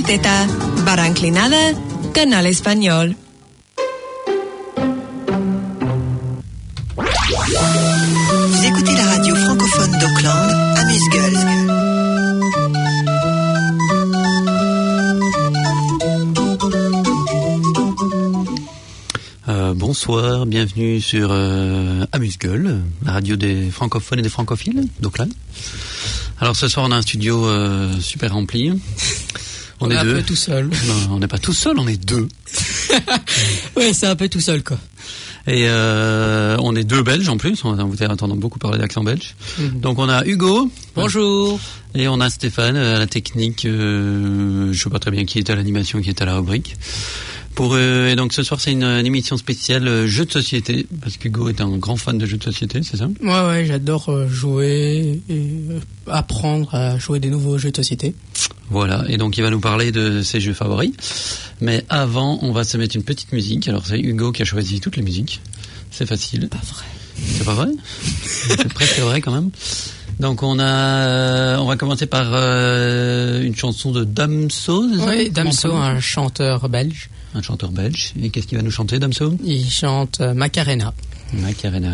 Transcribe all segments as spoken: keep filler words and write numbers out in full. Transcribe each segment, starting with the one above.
Gaceteta, Barra Inclinada, Canal Español. Vous écoutez la radio francophone d'Auckland, Amuse-Gueule. Euh, bonsoir, bienvenue sur euh, Amuse-Gueule, la radio des francophones et des francophiles d'Auckland. Alors ce soir on a un studio euh, super rempli. On, on est, est deux. Un peu tout seul. Non, on n'est pas tout seul, on est deux. Ouais, c'est un peu tout seul quoi. Et euh, on est deux Belges en plus, on vous entendant beaucoup parler d'accent belge. Mmh. Donc on a Hugo. Bonjour. Et on a Stéphane à la technique, euh, je sais pas très bien qui est à l'animation, qui est à la rubrique. Pour, euh, et donc ce soir c'est une, une émission spéciale euh, jeux de société, parce qu'Hugo est un grand fan de jeux de société, c'est ça ? Ouais, ouais, j'adore euh, jouer et euh, apprendre à jouer des nouveaux jeux de société. Voilà, et donc il va nous parler de ses jeux favoris. Mais avant, on va se mettre une petite musique. Alors c'est Hugo qui a choisi toutes les musiques. C'est facile. Pas vrai. C'est pas vrai ? C'est presque vrai quand même. Donc on a, on va commencer par euh, une chanson de Damso. Oui, Damso, un chanteur belge. Un chanteur belge. Et qu'est-ce qu'il va nous chanter, Damso ? Il chante euh, Macarena. Macarena.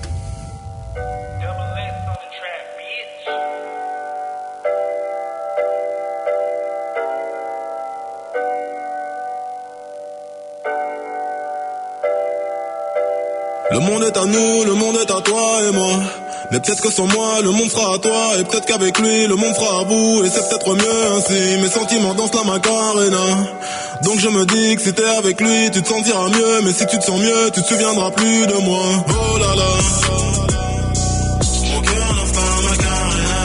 Le monde est à nous, le monde est à toi et moi. Mais peut-être que sans moi, le monde sera à toi. Et peut-être qu'avec lui, le monde sera à vous. Et c'est peut-être mieux ainsi. Mes sentiments dansent la Macarena. Donc je me dis que si t'es avec lui, tu te sentiras mieux. Mais si tu te sens mieux, tu te souviendras plus de moi. Oh là là. Mon cœur danse la Macarena.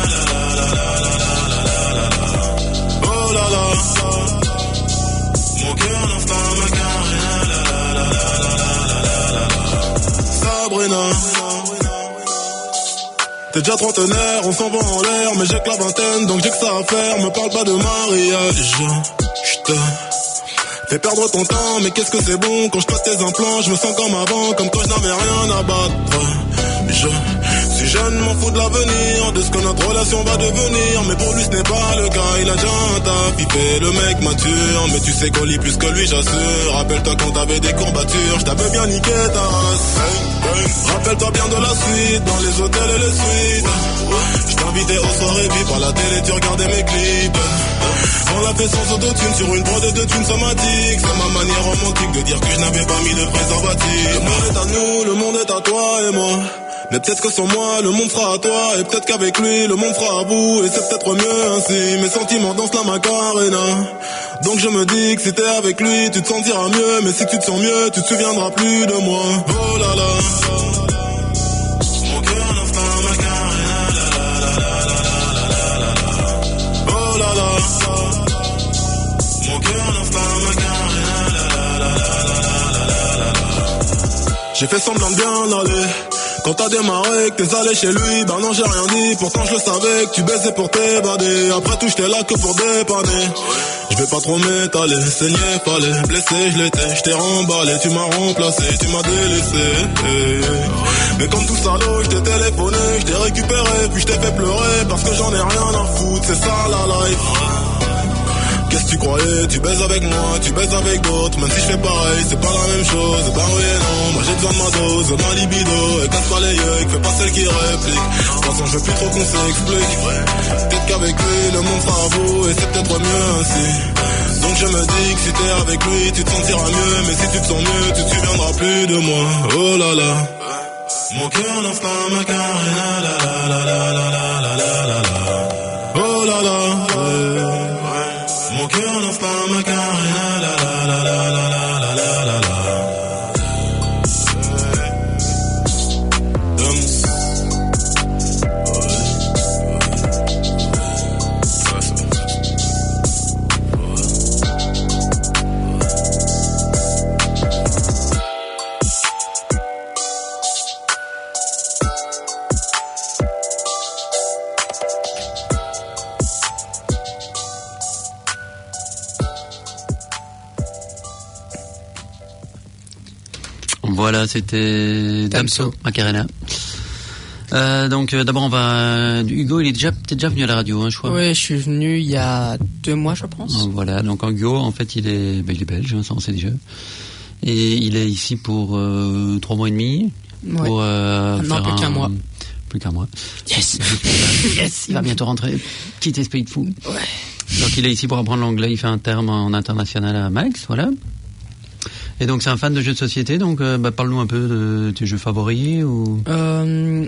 Oh là là. Mon cœur danse la Macarena. Sabrina. T'es déjà trentenaire, on s'en va en l'air, mais j'ai que la vingtaine, donc j'ai que ça à faire. Me parle pas de mariage, je te fais perdre ton temps, mais qu'est-ce que c'est bon quand je passe tes implants. Je me sens comme avant, comme quand je n'avais rien à battre. Je suis jeune, m'en fous de l'avenir, de ce que notre relation va devenir. Mais pour lui ce n'est pas le cas, il a déjà un taf, il fait le mec mature. Mais tu sais qu'on lit plus que lui, j'assure. Rappelle-toi quand t'avais des courbatures, je t'avais bien niqué ta race. Hey, hey. Rappelle-toi bien de la suite, dans les hôtels et les suites. Je t'invitais aux soirées, puis par la télé tu regardais mes clips. On l'a fait sans autotune, sur une prod de thunes somatiques. C'est ma manière romantique de dire que je n'avais pas mis de préservatif. Le monde est à nous, le monde est à toi et moi. Mais peut-être que sans moi, le monde sera à toi. Et peut-être qu'avec lui, le monde sera à vous. Et c'est peut-être mieux ainsi. Mes sentiments dansent la Macarena. Donc je me dis que si t'es avec lui, tu te sentiras mieux. Mais si tu te sens mieux, tu te souviendras plus de moi. Oh là là. Mon cœur danse la Macarena. Oh là là. Mon cœur danse la Macarena. J'ai fait semblant de bien aller. Quand t'as démarré, que t'es allé chez lui, bah non j'ai rien dit, pourtant je le savais que tu baisais pour t'évader. Après tout j'étais là que pour dépanner. Je vais pas trop m'étaler, saigner fallait, blessé je l'étais, je t'ai remballé, tu m'as remplacé, tu m'as délaissé. Mais comme tout salaud, je t'ai téléphoné, je t'ai récupéré, puis je t'ai fait pleurer, parce que j'en ai rien à foutre, c'est ça la life. Qu'est-ce que tu croyais? Tu baises avec moi, tu baises avec d'autres. Même si je fais pareil, c'est pas la même chose. Bah oui et non, moi j'ai besoin de ma dose, de ma libido. Et casse pas les yeux, fais pas celle qui réplique. De toute façon, je veux plus trop qu'on s'explique. Peut-être qu'avec lui, le monde sera à vous. Et c'est peut-être mieux ainsi. Donc je me dis que si t'es avec lui, tu te sentiras mieux. Mais si tu te sens mieux, tu te souviendras plus de moi. Oh là là. Mon cœur danse la Macarena. La la la la la la la la la. Oh là là. Mon cœur danse la Macarena, la la la la la la la la la. Voilà, c'était Damso, Macarena. Euh, donc euh, d'abord on va Hugo, il est déjà peut-être déjà venu à la radio, hein, je crois. Oui, je suis venu il y a deux mois, je pense. Donc, voilà, donc Hugo, en fait, il est, ben, il est belge, hein, ça on sait déjà, et il est ici pour euh, trois mois et demi. Ouais. Pour euh, non, faire plus un... qu'un mois. Plus qu'un mois. Yes. Yes. Il va bientôt rentrer. Petit esprit de fou. Ouais. Donc il est ici pour apprendre l'anglais. Il fait un terme en international à Max, voilà. Et donc c'est un fan de jeux de société. Donc euh, bah, parle-nous un peu de tes jeux favoris ou. Euh,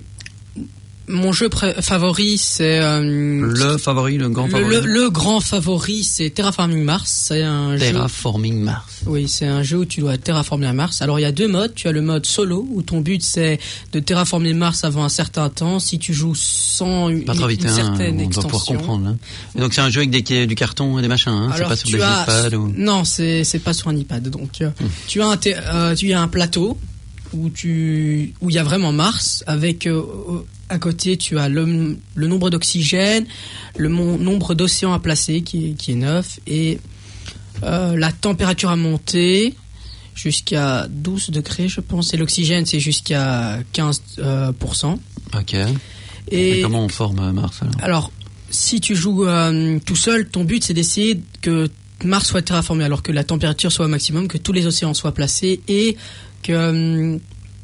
mon jeu pré- favori, c'est euh, le favori, le grand le, favori. Le, le grand favori, c'est Terraforming Mars. C'est un Terraforming jeu... Mars. Oui, c'est un jeu où tu dois terraformer Mars. Alors il y a deux modes. Tu as le mode solo où ton but c'est de terraformer Mars avant un certain temps. Si tu joues sans une, pas trop vite, une hein, certaine on extension. doit pouvoir comprendre. Hein. Et donc c'est un jeu avec des, du carton et des machins. Hein. Alors, c'est pas sur tu des as... iPad ou. Non, c'est c'est pas sur un iPad. Donc euh, hum. tu as un ter- euh, tu as un plateau où tu où il y a vraiment Mars avec euh, à côté tu as le, le nombre d'oxygène, le mon, nombre d'océans à placer qui est, qui est neuf et euh, la température à monter jusqu'à douze degrés je pense et l'oxygène c'est jusqu'à quinze pour cent. Euh, ok. Et, et comment on forme Mars alors, alors si tu joues euh, tout seul, ton but c'est d'essayer que Mars soit terraformé alors que la température soit au maximum, que tous les océans soient placés et que,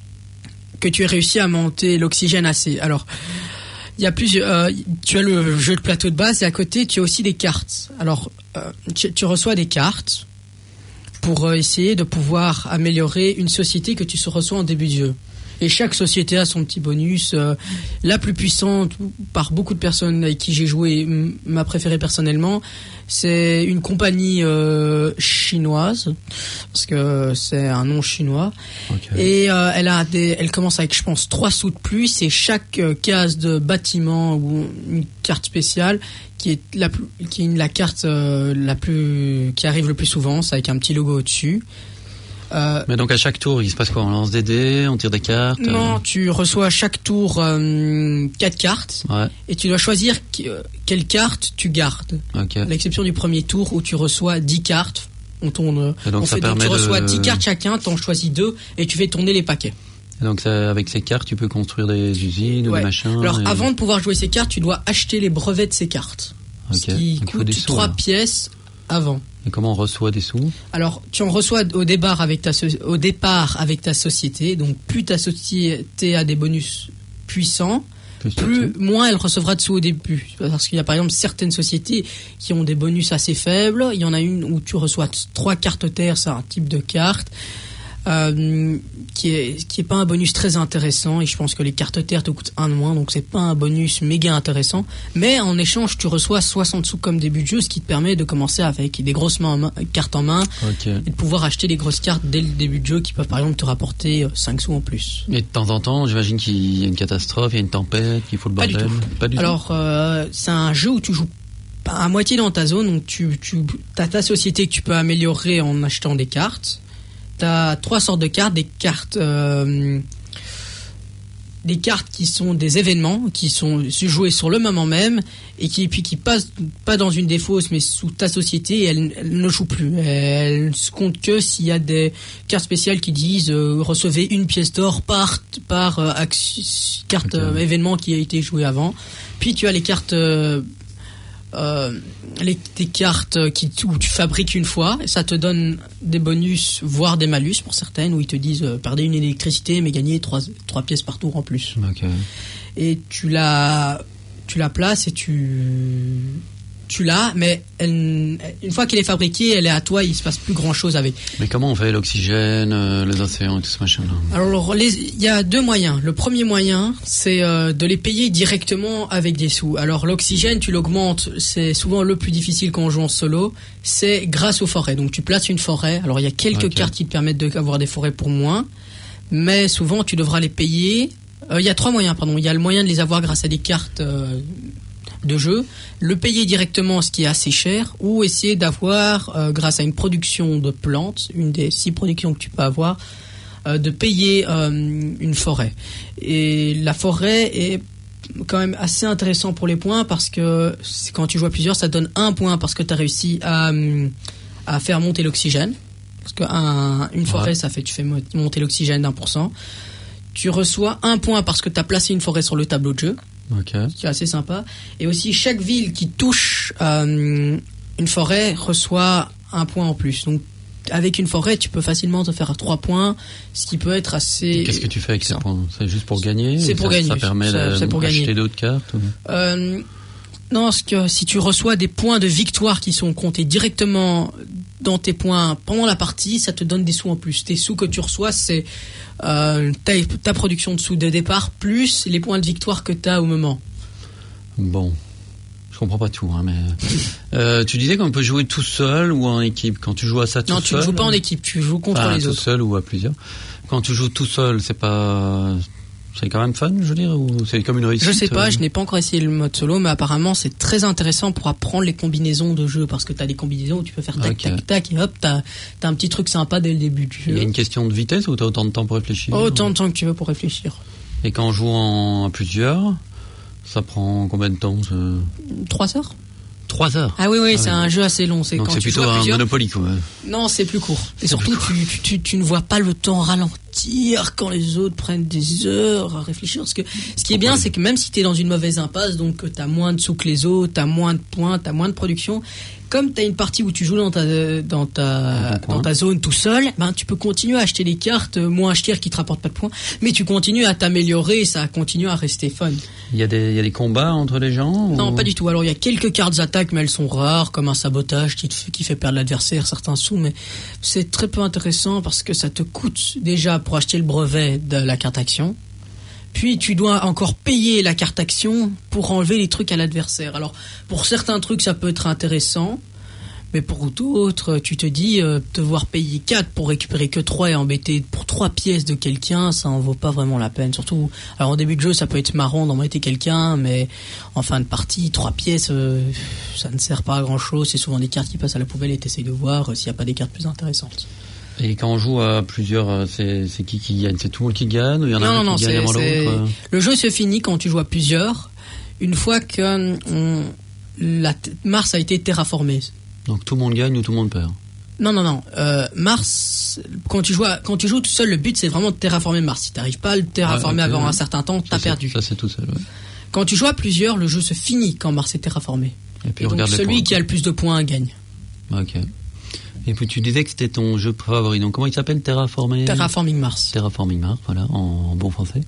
que tu aies réussi à monter l'oxygène assez. Alors, il y a plusieurs. Euh, tu as le jeu de plateau de base et à côté, tu as aussi des cartes. Alors, euh, tu, tu reçois des cartes pour euh, essayer de pouvoir améliorer une société que tu reçois en début de jeu. Et chaque société a son petit bonus. Euh, la plus puissante, par beaucoup de personnes avec qui j'ai joué, m- ma préférée personnellement, c'est une compagnie euh, chinoise, parce que c'est un nom chinois. okay. Et euh, elle a des, elle commence avec, je pense, trois sous de plus. Et chaque euh, case de bâtiment ou une carte spéciale qui est la plus, qui est la carte euh, la plus, qui arrive le plus souvent, c'est avec un petit logo au-dessus. Euh, Mais donc à chaque tour, il se passe quoi? On lance des dés, on tire des cartes? Non, euh... tu reçois à chaque tour euh, quatre cartes ouais. et tu dois choisir qu- quelle carte tu gardes. Okay. À l'exception du premier tour où tu reçois dix cartes. On tourne. Et donc on ça fait, permet donc tu reçois de... dix cartes chacun, t'en choisis deux et tu fais tourner les paquets. Et donc ça, avec ces cartes, tu peux construire des usines ou ouais. des machins. Alors et... avant de pouvoir jouer ces cartes, tu dois acheter les brevets de ces cartes. Okay. Ce qui donc, coûte sous, trois là. pièces avant. Et comment on reçoit des sous? Alors, tu en reçois au départ avec ta, so- au départ avec ta société. Donc, plus ta société a des bonus puissants, plus, plus moins elle recevra de sous au début. Parce qu'il y a par exemple certaines sociétés qui ont des bonus assez faibles. Il y en a une où tu reçois trois cartes terre, c'est un type de carte. Euh, qui est qui est pas un bonus très intéressant et je pense que les cartes terre te coûtent un de moins donc c'est pas un bonus méga intéressant mais en échange tu reçois soixante sous comme début de jeu ce qui te permet de commencer avec des grosses mains en main, cartes en main okay. et de pouvoir acheter des grosses cartes dès le début de jeu qui peuvent par exemple te rapporter cinq sous en plus. Et de temps en temps j'imagine qu'il y a une catastrophe, il y a une tempête, qu'il faut le bordel. Pas du tout. Pas du Alors tout. Euh, c'est un jeu où tu joues à moitié dans ta zone donc tu, tu as ta société que tu peux améliorer en achetant des cartes. T'as trois sortes de cartes, des cartes, euh, des cartes qui sont des événements, qui sont jouées sur le moment même et qui puis qui passent pas dans une des fosses mais sous ta société et elles, elles ne jouent plus. Elles ne se comptent que s'il y a des cartes spéciales qui disent euh, recevez une pièce d'or par par euh, action, carte okay. euh, événement qui a été joué avant. Puis tu as les cartes euh, Euh, les, des cartes qui, où tu fabriques une fois, ça te donne des bonus, voire des malus pour certaines, où ils te disent euh, perdez une électricité mais gagnez trois, trois pièces par tour en plus. Okay. Et tu la, tu la places et tu, tu l'as, mais elle, une fois qu'elle est fabriquée, elle est à toi, il se passe plus grand chose avec. Mais comment on fait l'oxygène, euh, les océans et tout ce machin-là? Alors, il y a deux moyens. Le premier moyen, c'est euh, de les payer directement avec des sous. Alors, l'oxygène, tu l'augmentes, c'est souvent le plus difficile quand on joue en solo, c'est grâce aux forêts. Donc, tu places une forêt. Alors, il y a quelques okay. cartes qui te permettent d'avoir des forêts pour moins, mais souvent, tu devras les payer. Il euh, y a trois moyens, pardon. Il y a le moyen de les avoir grâce à des cartes euh, de jeu, le payer directement, ce qui est assez cher, ou essayer d'avoir, euh, grâce à une production de plantes, une des six productions que tu peux avoir, euh, de payer euh, une forêt. Et la forêt est quand même assez intéressant pour les points parce que quand tu joues à plusieurs, ça donne un point parce que tu as réussi à, à faire monter l'oxygène. Parce qu'une forêt, ouais. ça fait tu fais monter l'oxygène d'un pour cent. tu reçois un point parce que tu as placé une forêt sur le tableau de jeu. Ok. C'est assez sympa. Et aussi, chaque ville qui touche euh, une forêt reçoit un point en plus. Donc, avec une forêt, tu peux facilement te faire trois points, ce qui peut être assez... Qu'est-ce que tu fais avec ces points ? C'est juste pour gagner ? C'est pour ça, gagner. Ça permet Ça- c'est pour d'acheter gagner. d'autres cartes ou... Euh, non, parce que si tu reçois des points de victoire qui sont comptés directement dans tes points pendant la partie, ça te donne des sous en plus. Tes sous que tu reçois, c'est euh, ta, ta production de sous de départ plus les points de victoire que tu as au moment. Bon, je comprends pas tout, hein, mais euh, tu disais qu'on peut jouer tout seul ou en équipe. Quand tu joues à ça tout Non, seul, tu ne joues pas en équipe, tu joues contre ah, les tout autres. seul ou à plusieurs. Quand tu joues tout seul, c'est pas, c'est quand même fun, je veux dire, ou c'est comme une réussite. Je sais pas, euh... je n'ai pas encore essayé le mode solo, mais apparemment c'est très intéressant pour apprendre les combinaisons de jeu, parce que tu as des combinaisons où tu peux faire tac, Okay. tac, tac, et hop, tu as un petit truc sympa dès le début du Il y a jeu. une question de vitesse ou t'as autant de temps pour réfléchir? Autant de temps que tu veux pour réfléchir. Et quand on joue en, à plusieurs, ça prend combien de temps ce... Trois heures? Trois heures. Ah oui, oui, Ah c'est oui. un jeu assez long. C'est Donc quand c'est tu plutôt joues à un plusieurs. Monopoly, quoi. Non, c'est plus court. Et C'est surtout, plus tu, tu, tu ne vois pas le temps ralentir quand les autres prennent des heures à réfléchir. Parce que ce qui est bien, c'est que même si tu es dans une mauvaise impasse, donc tu as moins de sous que les autres, tu as moins de points, tu as moins de production, comme tu as une partie où tu joues dans ta, dans ta, Dans dans ta zone tout seul, ben, tu peux continuer à acheter des cartes moins chères qui te rapportent pas de points, mais tu continues à t'améliorer et ça continue à rester fun. Il y a des, il y a des combats entre les gens Non, ou... pas du tout. Alors, il y a quelques cartes d'attaque, mais elles sont rares, comme un sabotage qui, te fait, qui fait perdre l'adversaire certains sous, mais c'est très peu intéressant parce que ça te coûte déjà pour acheter le brevet de la carte action. Puis, tu dois encore payer la carte action pour enlever les trucs à l'adversaire. Alors, pour certains trucs, ça peut être intéressant, mais pour d'autres, tu te dis, euh, devoir payer quatre pour récupérer que trois et embêter pour trois pièces de quelqu'un, ça en vaut pas vraiment la peine. Surtout, alors en début de jeu, ça peut être marrant d'embêter quelqu'un, mais en fin de partie, trois pièces, euh, ça ne sert pas à grand chose. C'est souvent des cartes qui passent à la poubelle et t'essayes de voir euh, s'il n'y a pas des cartes plus intéressantes. Et quand on joue à plusieurs, euh, c'est, c'est qui qui gagne? C'est tout le monde qui gagne ou il y en a Non, un non, qui non, gagne c'est, avant c'est... l'autre? Le jeu se finit quand tu joues à plusieurs, une fois que on... la t- Mars a été terraformée. Donc tout le monde gagne ou tout le monde perd? Non, non, non. Euh, Mars, quand tu joues, à- quand tu joues tout seul, le but c'est vraiment de terraformer Mars. Si t'arrives pas à le terraformer Ouais, ok. avant un certain temps, t'as Ça, perdu. C'est, ça c'est tout seul, ouais. Quand tu joues à plusieurs, le jeu se finit quand Mars est terraformé. Et puis Et on donc regarde les celui points. qui a le plus de points gagne. Ok. Et puis tu disais que c'était ton jeu favori. Donc comment il s'appelle? Terraformer... Terraforming Mars. Terraforming Mars, voilà, en bon français.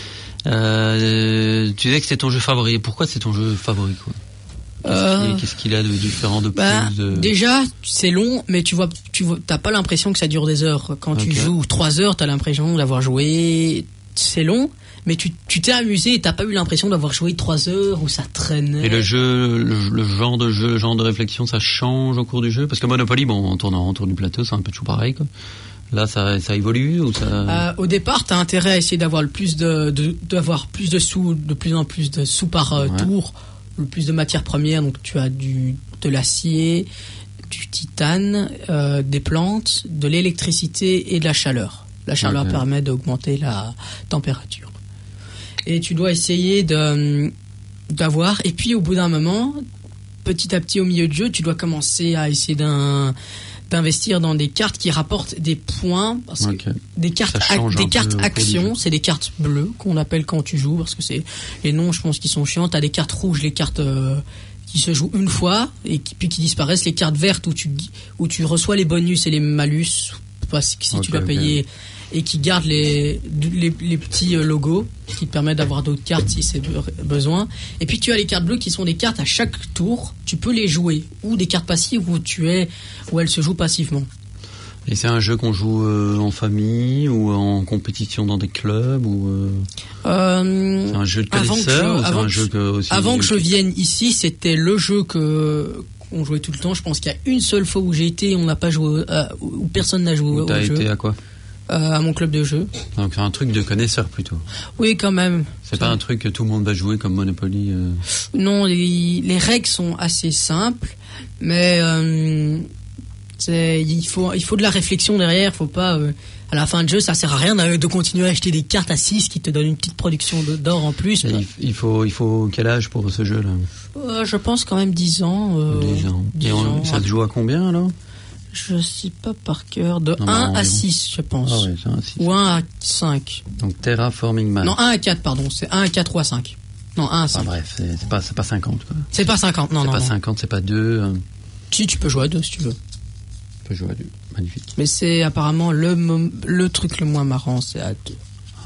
Euh, tu disais que c'était ton jeu favori. Pourquoi c'est ton jeu favori, quoi? Qu'est-ce, Euh, qu'il, qu'est-ce qu'il a de différent de Bah, plus de... déjà, c'est long, mais tu vois, tu vois, t'as pas l'impression que ça dure des heures. Quand tu Ok. joues trois heures, t'as l'impression d'avoir joué. C'est long, mais tu, tu t'es amusé et t'as pas eu l'impression d'avoir joué trois heures où ça traînait. Et le jeu, le, le genre de jeu, le genre de réflexion, ça change au cours du jeu? Parce que Monopoly, bon, on tourne en rond, tourne du plateau, c'est un peu toujours pareil, quoi. Là, ça, ça évolue ou ça... Euh, au départ, t'as intérêt à essayer d'avoir le plus de, de d'avoir plus de sous, de plus en plus de sous par euh, Ouais. tour, le plus de matières premières. Donc tu as du de l'acier, du titane, euh, des plantes, de l'électricité et de la chaleur. La chaleur Ok. permet d'augmenter la température. Et tu dois essayer de d'avoir. Et puis au bout d'un moment, petit à petit au milieu du jeu, tu dois commencer à essayer d'un d'investir dans des cartes qui rapportent des points parce que Ok. des cartes Ça change ac- un des cartes peu au cours du jeu. actions, c'est des cartes bleues qu'on appelle quand tu joues parce que c'est les noms, je pense, qui sont chiants. T'as des cartes rouges, les cartes euh, qui se jouent une fois et qui, puis qui disparaissent, les cartes vertes où tu où tu reçois les bonus et les malus parce que si Ok, tu dois ok. payer, et qui gardent les les, les petits euh, logos qui te permettent d'avoir d'autres cartes si c'est be- besoin. Et puis tu as les cartes bleues qui sont des cartes à chaque tour, tu peux les jouer, ou des cartes passives où tu es où elles se jouent passivement. Et c'est un jeu qu'on joue euh, en famille ou en compétition dans des clubs ou euh, Euh, c'est un jeu de avant que je- connaisseurs ou c'est avant un que jeu je- que aussi Avant que je vienne ici, c'était le jeu que qu'on jouait tout le temps. Je pense qu'il y a une seule fois où j'ai été, et on n'a pas joué, euh, où personne n'a joué où au t'as jeu, été à quoi? euh, à mon club de jeu. Donc c'est un truc de connaisseurs plutôt. Oui, quand même. C'est pas un truc que tout le monde va jouer comme Monopoly. euh. Non, les, les règles sont assez simples, mais euh, c'est, il faut il faut de la réflexion derrière. Faut pas euh, à la fin de jeu, ça sert à rien de, de continuer à acheter des cartes à six qui te donnent une petite production de- d'or en plus. Et il, il faut il faut quel âge pour ce jeu là? Euh, je pense quand même dix ans. Euh, dix ans. dix Et on- ans. ça se joue à combien alors? Je sais pas par cœur. De Non, un non, à non. six, je pense. Ah ouais, c'est un six. Ou un à cinq. Donc Terraforming Mars. Non, un à quatre, pardon. C'est un à quatre ou à cinq. Non, un à cinq. Enfin, bref, c'est, c'est pas c'est pas cinquante quoi. C'est pas cinquante, non, c'est non. pas non. cinquante, c'est pas deux. Euh, Si, tu peux jouer à deux si tu veux. on peut jouer à deux. Magnifique. Mais c'est apparemment le, mom- le truc le moins marrant, c'est à deux.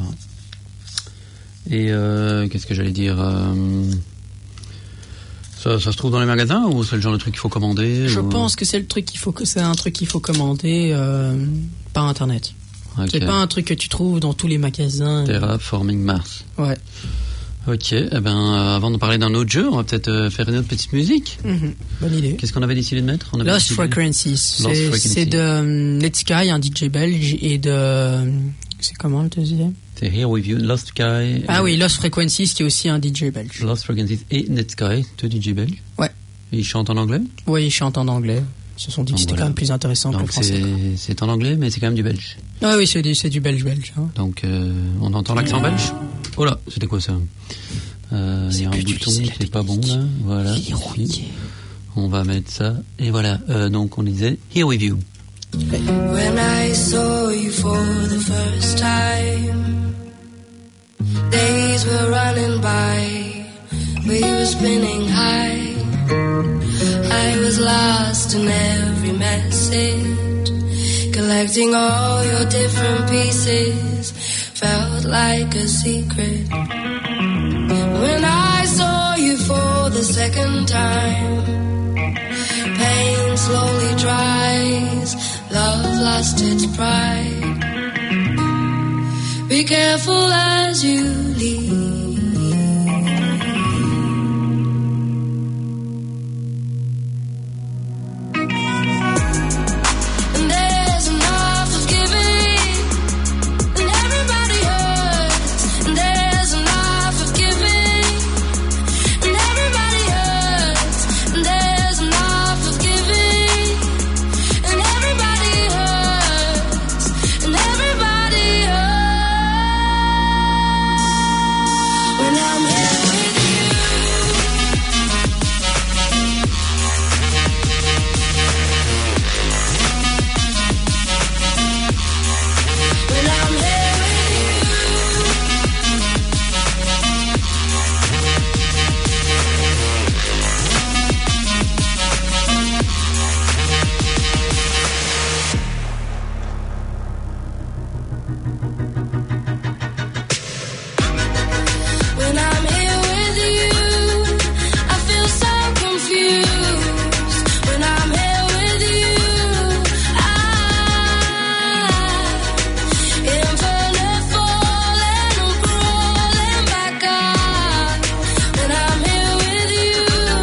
Et euh, qu'est-ce que j'allais dire euh, ça, ça se trouve dans les magasins ou c'est le genre de truc qu'il faut commander Je ou... pense que c'est le truc qu'il faut que c'est un truc qu'il faut commander euh, par internet. Ok. C'est pas un truc que tu trouves dans tous les magasins. Terraforming Mars. Ouais. Ok, eh ben, euh, avant de parler d'un autre jeu, on va peut-être euh, faire une autre petite musique. Mhm. Bonne idée. Qu'est-ce qu'on avait décidé de mettre? On avait Lost décidé- Frequencies. Lost C'est, Frequencies. c'est de euh, Let's Sky, un D J belge, et de. C'est comment le deuxième? C'est Here With You, Lost Sky. Ah euh, oui, Lost Frequencies, qui est aussi un D J belge. Lost Frequencies et Netsky, deux D J belges. Ouais. Et ils chantent en anglais. Oui, ils chantent en anglais. Ils se sont dit Donc que c'était voilà. quand même plus intéressant que le Donc français. c'est, c'est en anglais, mais c'est quand même du belge. Ah oui, c'est du, c'est du belge-belge. Hein. Donc euh, on entend l'accent belge. Oh là, c'était quoi ça? Euh, Il y a un plus bouton, utiliser la c'est pas bon là. Voilà. Verrouillé. On va mettre ça. Et voilà. Euh, donc on disait Here With You. When I saw you for the first time, days were running by, we were spinning high. I was lost in every message, collecting all your different pieces, felt like a secret. When I saw you for the second time, pain slowly dries, love lost its pride. Be careful as you leave. And there's enough of giving, and everybody hurts. And there's enough of giving, and everybody hurts. And there's enough of giving, and everybody hurts. And everybody hurts. When I'm here with you, when I'm here with you. When I'm here with you, I feel so confused. When I'm here with you, I infinite falling and crawling back up. When I'm here with you,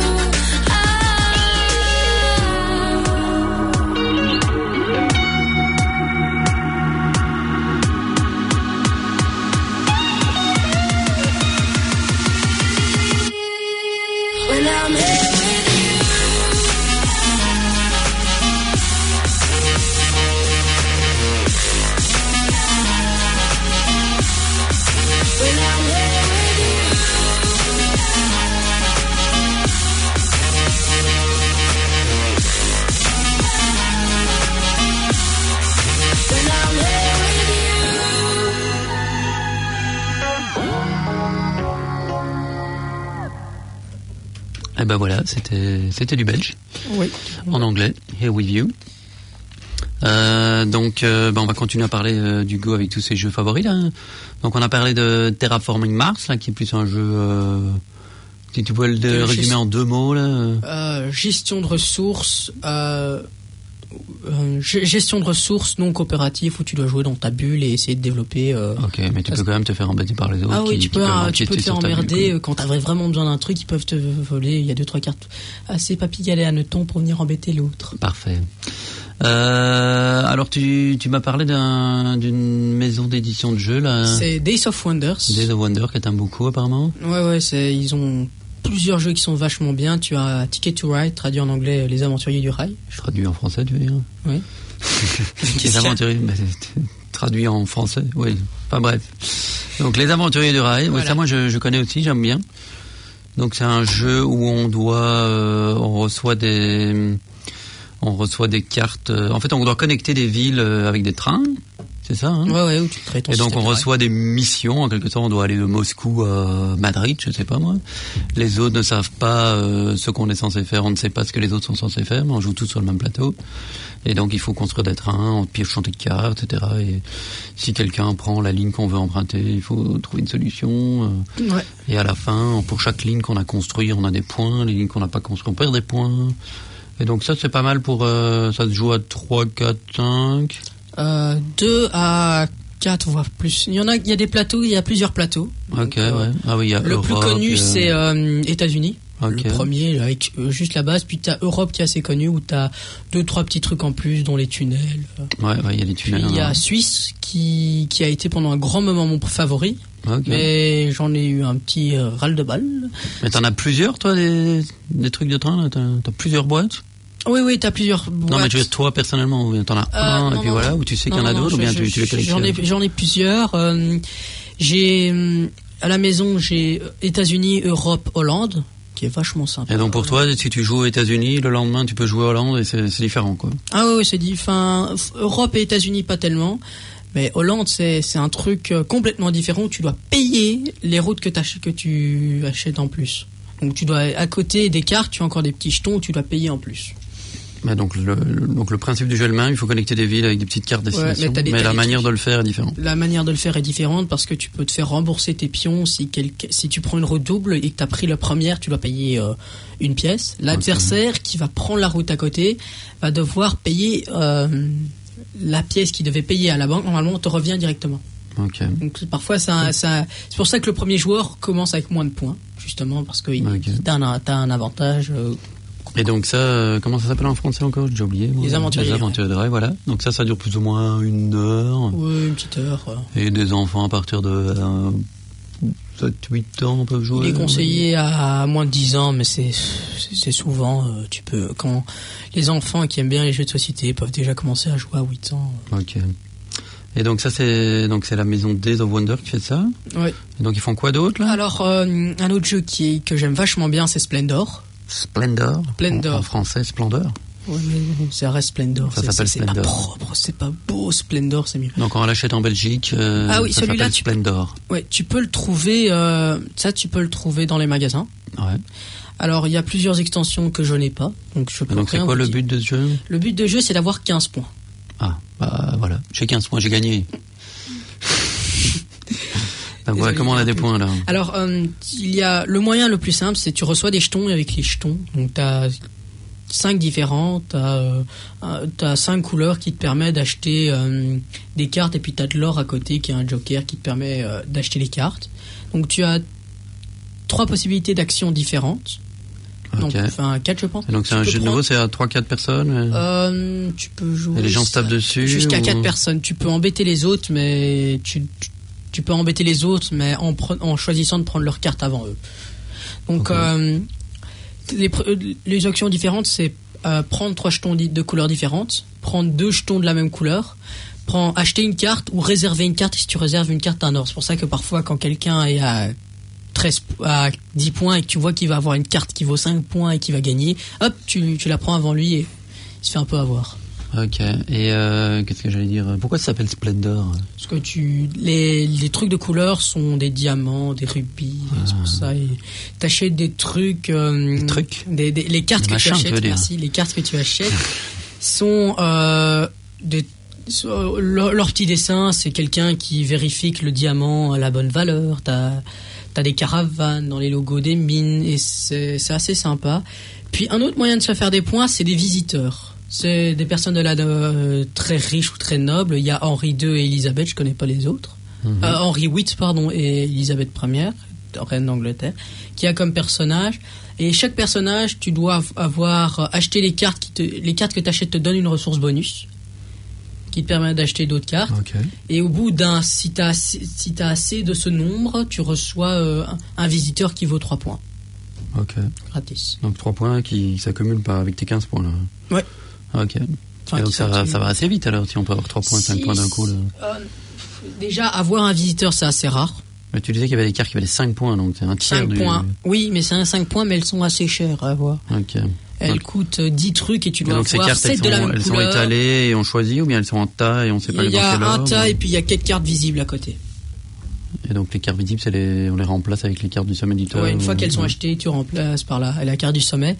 I when I'm here with you. When I'm here with you. When I'm here with you. Et ben voilà, c'était c'était du belge. Oui. En anglais, Here With You. Euh, donc, euh, ben on va continuer à parler euh, du Go avec tous ses jeux favoris là. Donc, on a parlé de Terraforming Mars là, qui est plus un jeu. Euh, si tu pouvais le De résumer gest- en deux mots là. Euh, gestion de ressources, euh, euh, ge- gestion de ressources non coopérative où tu dois jouer dans ta bulle et essayer de développer. euh, Ok, mais tu parce- peux quand même te faire embêter par les autres. Ah oui, qui, tu qui peux, peuvent euh, tu empiéter peux te faire sur ta bulle, emmerder quoi. euh, quand t'as vraiment besoin d'un truc, ils peuvent te voler. Il y a deux trois cartes assez papy galets à hanneton pour venir embêter l'autre. Parfait. Euh, alors, tu, tu m'as parlé d'un, d'une maison d'édition de jeux là. C'est Days of Wonders. Days of Wonder que t'aimes beaucoup apparemment. Ouais, ouais, c'est, ils ont plusieurs jeux qui sont vachement bien. Tu as Ticket to Ride, traduit en anglais Les Aventuriers du Rail. Je traduis en français, tu veux dire? Oui. Les aventuriers, bah, c'est- traduit en français, oui. Enfin bref. Donc les aventuriers du rail, oui, Voilà. ça moi je, je connais aussi, j'aime bien. Donc c'est un jeu où on doit, euh, on reçoit des, On reçoit des cartes. euh, En fait, on doit connecter des villes euh, avec des trains. C'est ça, hein? Ouais, ouais, où tu crées ton Et donc on système reçoit des missions, en quelque sorte, on doit aller de Moscou à Madrid, je sais pas moi. Les autres ne savent pas euh, ce qu'on est censé faire, on ne sait pas ce que les autres sont censés faire, mais on joue tous sur le même plateau. Et donc il faut construire des trains en piochant des cartes, et cetera. Et si quelqu'un prend la ligne qu'on veut emprunter, il faut trouver une solution. Euh, Ouais. Et à la fin, pour chaque ligne qu'on a construite, on a des points. Les lignes qu'on n'a pas construites, on perd des points. Et donc ça c'est pas mal pour... Euh, ça se joue à trois, quatre, cinq... Euh, deux à quatre voire plus. Il y en a, il y a des plateaux, il y a plusieurs plateaux. Ok, Donc, euh, ouais. Ah oui, il y a Le Europe, plus connu, euh, c'est euh, États-Unis. Ok. Le premier, avec euh, juste la base. Puis t'as Europe qui est assez connu, où t'as deux, trois petits trucs en plus, dont les tunnels. Ouais, ouais, il y a des Puis tunnels. il y a hein. Suisse, qui, qui a été pendant un grand moment mon favori. Ok. Mais, Mais j'en ai eu un petit euh, ras-le-de-balle. t'en as plusieurs, toi, des, des trucs de train, là? T'as, t'as plusieurs boîtes? Oui, oui, t'as plusieurs boîtes. Non, mais tu veux toi, personnellement, ou t'en as Euh, un, non, et puis non, voilà, non. ou tu sais Non, qu'il y en a non, d'autres, ou bien je- tu, tu les je- collectionnes? J'en ai, j'en ai plusieurs. Euh, j'ai euh, à la maison, j'ai États-Unis, Europe, Hollande, qui est vachement sympa. Et donc pour toi, si tu joues aux États-Unis, le lendemain, tu peux jouer à Hollande, et c'est, c'est différent, quoi. Ah oui, c'est dit. Enfin, Europe et États-Unis pas tellement, mais Hollande c'est c'est un truc euh, complètement différent où tu dois payer les routes que, que tu achètes en plus. Donc tu dois à côté des cartes, tu as encore des petits jetons où tu dois payer en plus. Mais donc, le, le- donc le principe du jeu est le même, il faut connecter des villes avec des petites cartes destination, mais t'as des- mais t'as la des manière trucs. de le faire est différente. La manière de le faire est différente parce que tu peux te faire rembourser tes pions si, quelqu'un- si tu prends une route double et que tu as pris la première, tu dois payer euh, une pièce. L'adversaire qui va prendre la route à côté va devoir payer euh, la pièce qu'il devait payer à la banque. Normalement, on te revient directement. Ok. Donc parfois, ça, ça, c'est pour ça que le premier joueur commence avec moins de points, justement parce que il- Ok. t'as un, t'as un avantage. euh, Et donc ça, euh, comment ça s'appelle en français encore? J'ai oublié. moi. Les aventuriers, Les aventuriers de rail, voilà. Donc ça, ça dure plus ou moins une heure. ouais, une petite heure. euh. Et des enfants à partir de euh, sept huit ans peuvent jouer. Il est conseillé à moins de dix ans, mais c'est c'est c'est souvent euh, tu peux quand les enfants qui aiment bien les jeux de société peuvent déjà commencer à jouer à huit ans. Ok. Et donc ça, c'est donc c'est la maison Days of Wonder qui fait ça. Ouais. Et donc ils font quoi d'autre là? Alors euh, un autre jeu qui est, que j'aime vachement bien, c'est Splendor. Splendor. Splendor. En, en français, Splendeur. Ouais, mais ça reste Splendor. Ça C'est- s'appelle c'est- c'est pas Splendor. propre, c'est pas beau. Splendor, c'est mieux. Donc on l'achète en Belgique. euh, Ah oui, ça celui-là, s'appelle tu- Splendor. Ouais, tu peux le trouver. Euh, ça, tu peux le trouver dans les magasins. Ouais. Alors il y a plusieurs extensions que je n'ai pas, donc je Et peux donc c'est rien quoi vous le dire. but de ce jeu? Le but de jeu, c'est d'avoir quinze points. Ah, bah voilà. J'ai quinze points, j'ai gagné. Donc voilà, Désolé, comment on a des plus. points là? Alors, euh, il y a le moyen le plus simple, c'est tu reçois des jetons et avec les jetons, donc tu as cinq différents, tu as cinq couleurs qui te permettent d'acheter euh, des cartes et puis tu as de l'or à côté qui est un joker qui te permet euh, d'acheter les cartes. Donc tu as trois possibilités d'actions différentes. Donc, Ok. enfin quatre je pense. Et donc c'est Tu un peux jeu de prendre- nouveau, c'est à trois quatre personnes. euh, Euh, tu peux jouer. Et les gens se ça- tapent dessus, Jusqu'à ou- quatre personnes. Tu peux embêter les autres, mais tu, tu, tu peux embêter les autres, mais en, pre- en choisissant de prendre leur carte avant eux. Donc, Ok. euh, les, pre- les actions différentes, c'est euh, prendre trois jetons di- de couleurs différentes, prendre deux jetons de la même couleur, prendre, acheter une carte ou réserver une carte. Et si tu réserves une carte, t'as un or. C'est pour ça que parfois, quand quelqu'un est à treize, à dix points et que tu vois qu'il va avoir une carte qui vaut cinq points et qui va gagner, hop, tu, tu la prends avant lui et il se fait un peu avoir. Ok. Et euh, qu'est-ce que j'allais dire? Pourquoi ça s'appelle Splendor? Parce que tu, les, les trucs de couleur sont des diamants, des rubis, c'est pour ça. Et t'achètes des trucs, euh, Des trucs des, des- les cartes Des que machins, tu tu veux achètes, dire. merci, les cartes que tu achètes sont euh, des, sont- leur, leur petit dessin, c'est quelqu'un qui vérifie que le diamant a la bonne valeur. T'as, t'as des caravanes dans les logos des mines et c'est, c'est assez sympa. Puis un autre moyen de se faire des points, c'est des visiteurs. C'est des personnes de là de, euh, très riches ou très nobles. Il y a Henri deux et Elisabeth, je connais pas les autres. Mhm. Euh, Henri huit, pardon, et Elisabeth première, reine d'Angleterre, qui a comme personnage. Et chaque personnage, tu dois avoir euh, acheté les cartes qui te, les cartes que tu achètes te donnent une ressource bonus qui te permet d'acheter d'autres cartes. Ok. Et au bout d'un, si tu as si t'as assez de ce nombre, tu reçois euh, un, un visiteur qui vaut trois points Ok. gratis. Donc trois points qui s'accumulent pas avec tes quinze points là. Ouais. Ok. Enfin, Et donc qui ça va, s'accumulent. ça va assez vite alors si on peut avoir trois points, cinq Si- points d'un coup là. euh, déjà, avoir un visiteur, c'est assez rare. Mais tu disais qu'il y avait des cartes qui valaient cinq points, donc c'est un tiers cinq du... points. Oui, mais c'est un cinq points, mais elles sont assez chères à avoir. Ok. Elle Donc- coûte dix trucs et tu Et dois donc ces avoir cartes, elles sept de la sont, même elles sont couleur. étalées et on choisit, ou bien elles sont en tas et on sait pas Il y dans a quel un ordre. tas et puis il y a quatre cartes visibles à côté. Et donc les cartes visibles, c'est les, on les remplace avec les cartes du sommet du tas. Ouais, une fois ou- qu'elles sont ouais. achetées, tu remplaces par la, la carte du sommet.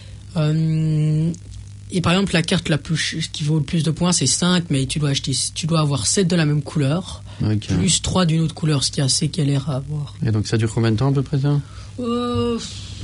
Euh, et par exemple, la carte la plus ch- qui vaut le plus de points, c'est cinq, mais tu dois acheter, tu dois avoir sept de la même couleur, Ok. plus trois d'une autre couleur, ce qui est assez galère à avoir. Et donc ça dure combien de temps à peu près ça? Euh,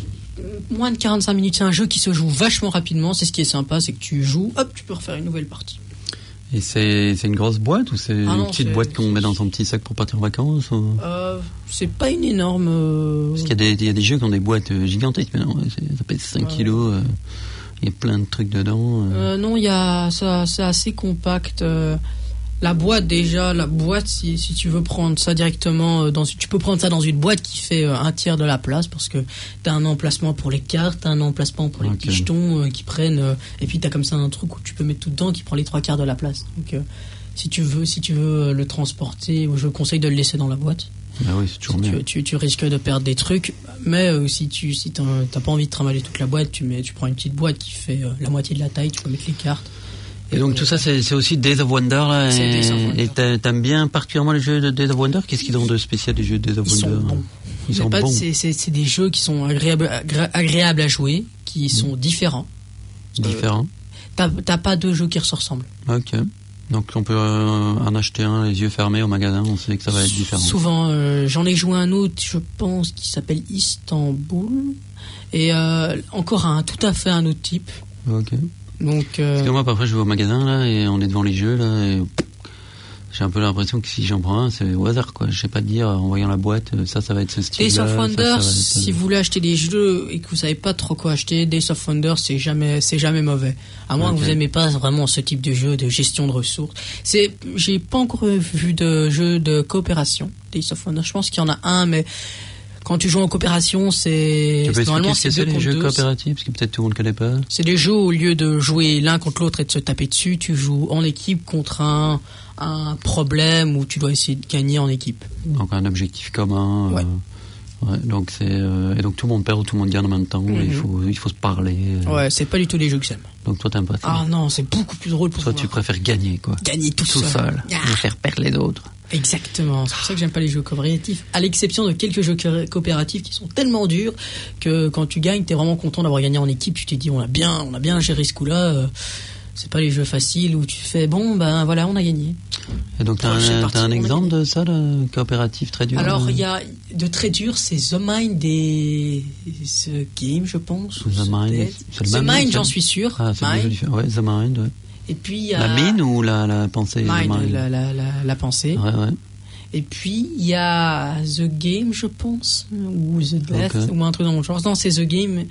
moins de quarante-cinq minutes, c'est un jeu qui se joue vachement rapidement, c'est ce qui est sympa, c'est que tu joues, hop, tu peux refaire une nouvelle partie. Et c'est, c'est une grosse boîte ou c'est Ah une non, petite c'est- boîte qu'on met dans son petit sac pour partir en vacances ou... Euh, c'est pas une énorme... euh, Parce qu'il y a, des, il y a des jeux qui ont des boîtes euh, gigantesques maintenant, ouais, c'est- ça pèse cinq Ouais. kilos, euh, il y a plein de trucs dedans. euh. Euh, non, il y a, ça, c'est assez compact. euh, la boîte déjà, la boîte, si, si tu veux prendre ça directement, euh, dans, tu peux prendre ça dans une boîte qui fait euh, un tiers de la place parce que t'as un emplacement pour les cartes, t'as un emplacement pour les Ok. petits jetons euh, qui prennent, euh, et puis t'as comme ça un truc où tu peux mettre tout dedans qui prend les trois quarts de la place. Donc, euh, si tu veux, si tu veux euh, le transporter, je conseille de le laisser dans la boîte. Bah oui, c'est toujours Si mieux. tu, tu, tu risques de perdre des trucs, mais euh, si tu si t'as, t'as pas envie de trimballer toute la boîte, tu mets, tu prends une petite boîte qui fait euh, la moitié de la taille, tu peux mettre les cartes. Et donc tout ça, c'est, c'est aussi Days of Wonder là. C'est Et, Days of Wonder. et t'a- t'aimes bien particulièrement les jeux de Days of Wonder? Qu'est-ce qu'ils ont de spécial les jeux de Days of Ils sont Wonder? bons. Ils Mais sont pas- bons. c'est, c'est, c'est des jeux qui sont agréables, agré- agréables à jouer, qui sont différents. Différents. T'as, t'as pas deux jeux qui se ressemblent. Ok. Donc on peut euh, en acheter un les yeux fermés au magasin, on sait que ça va être différent. Souvent, euh, j'en ai joué un autre, je pense, qui s'appelle Istanbul, et euh, encore un tout à fait un autre type. Ok. Donc, euh, Parce que moi parfois je vais au magasin là et on est devant les jeux là et pff, j'ai un peu l'impression que si j'en prends un c'est au hasard quoi. Je sais pas te dire en voyant la boîte ça ça va être ce style. Days of Wonder, si vous voulez acheter des jeux et que vous savez pas trop quoi acheter, Days of Wonder c'est jamais c'est jamais mauvais. À moins Ok. que vous aimez pas vraiment ce type de jeu de gestion de ressources. C'est j'ai pas encore vu de jeu de coopération Days of Wonder. Je pense qu'il y en a un, mais quand tu joues en coopération, c'est Tu peux normalement expliquer ce c'est que c'est deux les contre jeux deux. coopératifs parce que peut-être tout le monde ne connaît pas. C'est des jeux au lieu de jouer l'un contre l'autre et de se taper dessus, tu joues en équipe contre un un problème où tu dois essayer de gagner en équipe. Donc un objectif commun. Ouais. euh, ouais, donc c'est euh, et donc tout le monde perd ou tout le monde gagne en même temps. Mhm. Il faut il faut se parler. euh. Ouais, c'est pas du tout les jeux que j'aime. Donc toi t'aimes pas ça. Ah non, c'est beaucoup plus drôle pour Toi moi. tu préfères gagner quoi. Gagner tout, Tout seul. Ah. Et faire perdre les autres. Exactement, c'est pour ça que j'aime pas les jeux coopératifs, à l'exception de quelques jeux co- coopératifs qui sont tellement durs que quand tu gagnes, t'es vraiment content d'avoir gagné en équipe, tu t'es dit on a bien, on a bien géré ce coup-là, euh, c'est pas les jeux faciles où tu fais bon ben voilà on a gagné. Et donc t'as Prochaine un, partie, t'as un on a exemple gagné. de ça là, coopératif très dur. Alors là il y a de très dur, c'est The Mind des The Game je pense. The Mind, peut-être. c'est le The même nom, Mind ça j'en suis sûr. Ah, c'est Mind. déjà différent. Ouais, The Mind. Ouais. Et puis il y a La mine ou la, la pensée? The Mind, Mind. la, la, la, la pensée. Ouais, ouais. Et puis, il y a The Game, je pense, ou The Death, Ok. ou un truc dans le genre. Non, c'est The Game.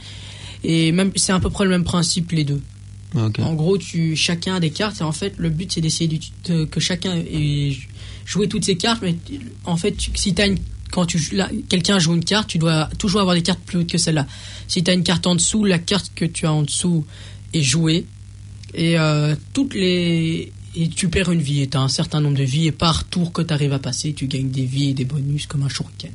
Et même, c'est à peu près le même principe, les deux. Ok. En gros, tu, chacun a des cartes, et en fait, le but, c'est d'essayer d'ut- de- que chacun ait joué toutes ses cartes, mais en fait, tu, si t'as une, quand tu, là, quelqu'un joue une carte, tu dois toujours avoir des cartes plus hautes que celle-là. Si t'as une carte en dessous, la carte que tu as en dessous est jouée. Et euh, toutes les... Et tu perds une vie, et tu as un certain nombre de vies, et par tour que tu arrives à passer, tu gagnes des vies et des bonus comme un shuriken.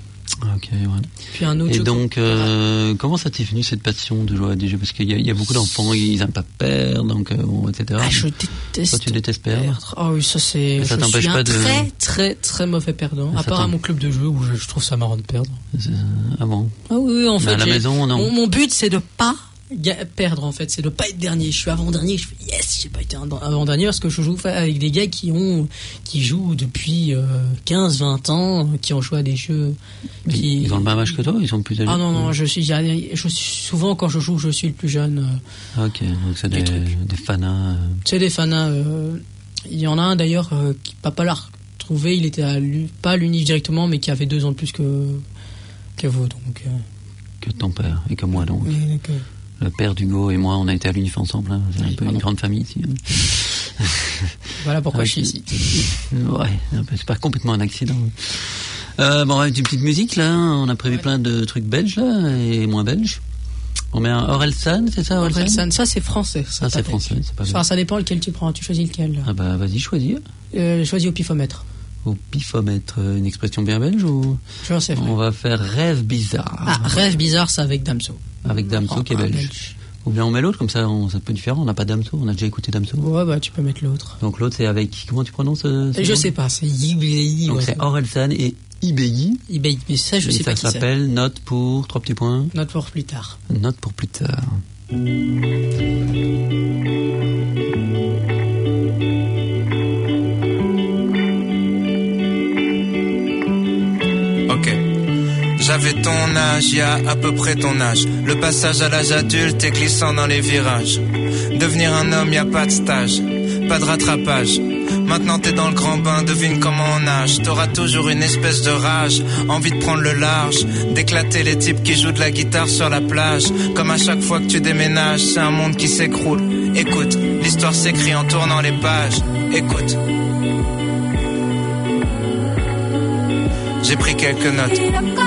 Ok, ouais. Puis un autre Et jeu donc, qu'on- euh, comment ça t'est venu cette passion de jouer à des jeux? Parce qu'il y, a- il y a beaucoup d'enfants, ils aiment pas perdre, donc, euh, bon, et cetera. Ah, je déteste. Toi, tu détestes perdre. Ah oui, ça c'est. Mais ça je t'empêche suis pas un de- très, très, très mauvais perdant. Mais À ça part à t'em- mon club de jeu où je, je trouve ça marrant de perdre. C'est- Ah bon? Ah oui, oui, en Mais fait. à la j'ai- maison, non. Mon, mon but, c'est de pas ga- perdre, en fait. C'est de pas être dernier. Je suis avant-dernier. Je fais yes, j'ai pas été un- avant-dernier parce que je joue fa- avec des gars qui ont, qui jouent depuis euh, quinze, vingt ans, qui ont joué à des jeux. Qui... Ils ont le même âge que toi? Ils sont plus âgés? Ah non, non, je suis, je suis souvent quand je joue, je suis le plus jeune. euh, Ok, donc c'est Des des, trucs. des fanas. euh. C'est des fanas. euh, Il y en a un d'ailleurs euh, qui n'a pas l'a retrouvé. Il était à l'U- pas à l'Uni directement, mais qui avait deux ans de plus que, que vous. Donc, euh, Que ton père et que moi donc. oui, donc, euh, Le père d'Hugo et moi, on a été à l'Unif ensemble. Hein. C'est un Oui, peu pardon. une grande famille ici. Hein. voilà pourquoi Ok. je suis ici. Ouais, un peu- c'est pas complètement un accident. Euh, bon, on va mettre une petite musique là. On a prévu Ouais. plein de trucs belges là et moins belges. On met un Orelsan, c'est ça Orelsan? Orelsan, ça c'est français. Ça, Ah, c'est t'appelle. français, c'est pas Enfin, grave. ça dépend lequel tu prends. Tu choisis lequel. Ah bah vas-y, choisis. Euh, choisis au pifomètre. Au pifomètre, euh, une expression bien belge ou Je sais. on va faire rêve bizarre Ah, rêve bizarre, c'est avec Damso. avec Damso Oh, qui est un belge. Belge. Ou bien on met l'autre, comme ça on, c'est un peu différent. On n'a pas Damso, on a déjà écouté Damso. Ouais, bah tu peux mettre l'autre. Donc l'autre c'est avec, comment tu prononces euh, Je nom sais pas, c'est Ibei. Donc ouais, c'est Orelsan et Ibei. Ibei, mais ça je et sais ça pas qui c'est. s'appelle Note pour trois petits points. Note pour plus tard. Note pour plus tard. Ok. J'avais ton âge, y a à peu près ton âge. Le passage à l'âge adulte est glissant dans les virages. Devenir un homme, y a pas de stage, pas de rattrapage. Maintenant t'es dans le grand bain, devine comment on nage. T'auras toujours une espèce de rage, envie de prendre le large, d'éclater les types qui jouent de la guitare sur la plage. Comme à chaque fois que tu déménages, c'est un monde qui s'écroule. Écoute, l'histoire s'écrit en tournant les pages. Écoute. J'ai pris quelques notes.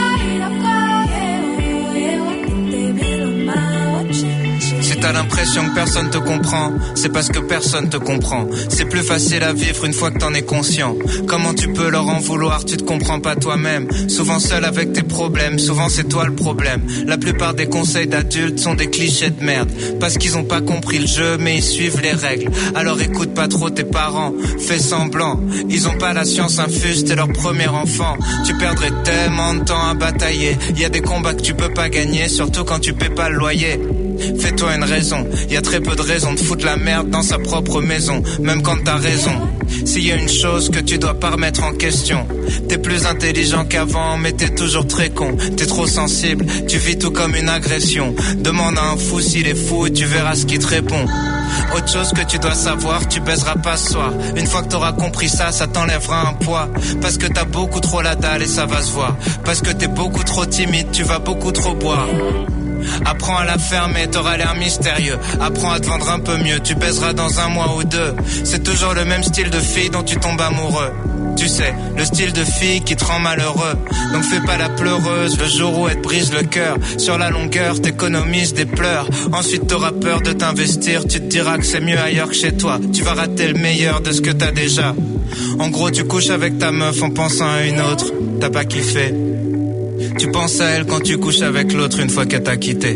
Si t'as l'impression que personne te comprend, c'est parce que personne te comprend. C'est plus facile à vivre une fois que t'en es conscient. Comment tu peux leur en vouloir, tu te comprends pas toi-même. Souvent seul avec tes problèmes, souvent c'est toi le problème. La plupart des conseils d'adultes sont des clichés de merde. Parce qu'ils ont pas compris le jeu, mais ils suivent les règles. Alors écoute pas trop tes parents, fais semblant. Ils ont pas la science infuse, t'es leur premier enfant. Tu perdrais tellement de temps à batailler. Y a des combats que tu peux pas gagner, surtout quand tu paies pas le loyer. Fais-toi une raison, y a très peu de raisons de foutre la merde dans sa propre maison, même quand t'as raison. S'il y a une chose que tu dois pas remettre en question, t'es plus intelligent qu'avant, mais t'es toujours très con. T'es trop sensible, tu vis tout comme une agression. Demande à un fou s'il est fou et tu verras ce qu'il te répond. Autre chose que tu dois savoir, tu baiseras pas ce soir. Une fois que t'auras compris ça, ça t'enlèvera un poids. Parce que t'as beaucoup trop la dalle et ça va se voir. Parce que t'es beaucoup trop timide, tu vas beaucoup trop boire. Apprends à la fermer, t'auras l'air mystérieux. Apprends à te vendre un peu mieux, tu baiseras dans un mois ou deux. C'est toujours le même style de fille dont tu tombes amoureux. Tu sais, le style de fille qui te rend malheureux. Donc fais pas la pleureuse le jour où elle te brise le cœur. Sur la longueur, t'économises des pleurs. Ensuite t'auras peur de t'investir. Tu te diras que c'est mieux ailleurs que chez toi. Tu vas rater le meilleur de ce que t'as déjà. En gros, tu couches avec ta meuf en pensant à une autre. T'as pas kiffé. Tu penses à elle quand tu couches avec l'autre une fois qu'elle t'a quitté.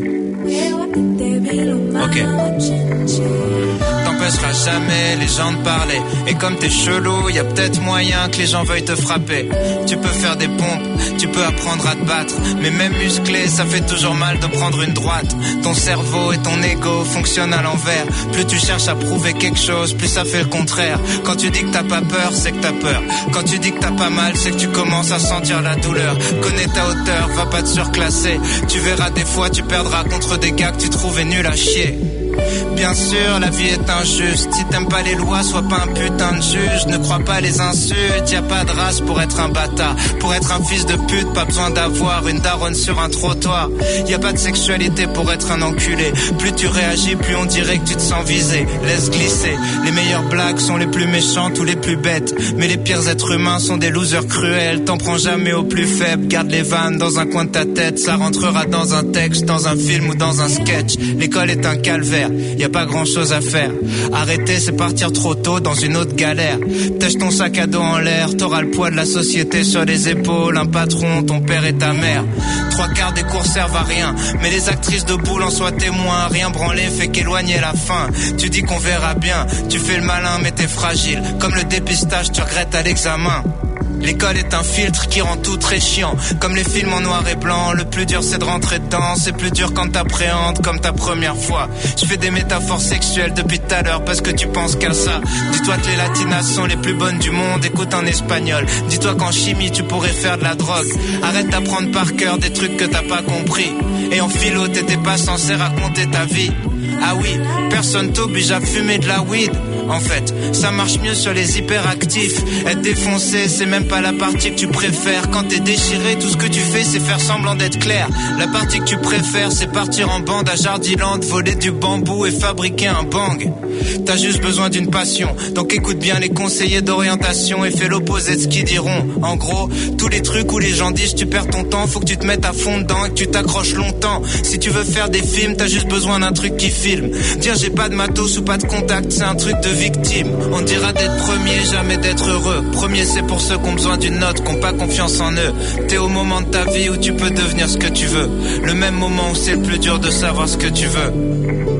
Ok. T'empêcheras jamais les gens de parler. Et comme t'es chelou, y a peut-être moyen que les gens veuillent te frapper. Tu peux faire des pompes, tu peux apprendre à te battre. Mais même musclé, ça fait toujours mal de prendre une droite. Ton cerveau et ton ego fonctionnent à l'envers. Plus tu cherches à prouver quelque chose, plus ça fait le contraire. Quand tu dis que t'as pas peur, c'est que t'as peur. Quand tu dis que t'as pas mal, c'est que tu commences à sentir la douleur. Connais ta hauteur, va pas te surclasser. Tu verras des fois, tu perdras contre des gars que tu trouvais nuls à chier. Bien sûr, la vie est injuste. Si t'aimes pas les lois, sois pas un putain de juge. Ne crois pas les insultes, y a pas de race pour être un bâtard. Pour être un fils de pute, pas besoin d'avoir une daronne sur un trottoir. Y a pas de sexualité pour être un enculé. Plus tu réagis, plus on dirait que tu te sens visé. Laisse glisser, les meilleures blagues sont les plus méchantes ou les plus bêtes. Mais les pires êtres humains sont des losers cruels. T'en prends jamais au plus faible, garde les vannes dans un coin de ta tête. Ça rentrera dans un texte, dans un film ou dans un sketch. L'école est un calvaire, y a pas grand chose à faire. Arrêter, c'est partir trop tôt dans une autre galère. Tâche ton sac à dos en l'air, t'auras le poids de la société sur les épaules. Un patron, ton père et ta mère. Trois quarts des cours servent à rien, mais les actrices de boule en soient témoins. Rien branler fait qu'éloigner la fin. Tu dis qu'on verra bien, tu fais le malin mais t'es fragile. Comme le dépistage, tu regrettes à l'examen. L'école est un filtre qui rend tout très chiant. Comme les films en noir et blanc, le plus dur c'est de rentrer dedans. C'est plus dur quand t'appréhendes comme ta première fois. Je fais des métaphores sexuelles depuis tout à l'heure parce que tu penses qu'à ça. Dis-toi que les latinas sont les plus bonnes du monde, écoute en espagnol. Dis-toi qu'en chimie tu pourrais faire de la drogue. Arrête d'apprendre par cœur des trucs que t'as pas compris. Et en philo t'étais pas censé raconter ta vie. Ah oui, personne t'oblige à fumer de la weed. En fait, ça marche mieux sur les hyperactifs. Être défoncé, c'est même pas la partie que tu préfères. Quand t'es déchiré, tout ce que tu fais, c'est faire semblant d'être clair. La partie que tu préfères, c'est partir en bande à Jardiland, voler du bambou et fabriquer un bang. T'as juste besoin d'une passion, donc écoute bien les conseillers d'orientation et fais l'opposé de ce qu'ils diront. En gros, tous les trucs où les gens disent tu perds ton temps, faut que tu te mettes à fond dedans et que tu t'accroches longtemps. Si tu veux faire des films, t'as juste besoin d'un truc qui filme. Dire j'ai pas de matos ou pas de contact, c'est un truc de victime. On dira d'être premier, jamais d'être heureux. Premier c'est pour ceux qui ont besoin d'une note, qui ont pas confiance en eux. T'es au moment de ta vie où tu peux devenir ce que tu veux. Le même moment où c'est le plus dur de savoir ce que tu veux.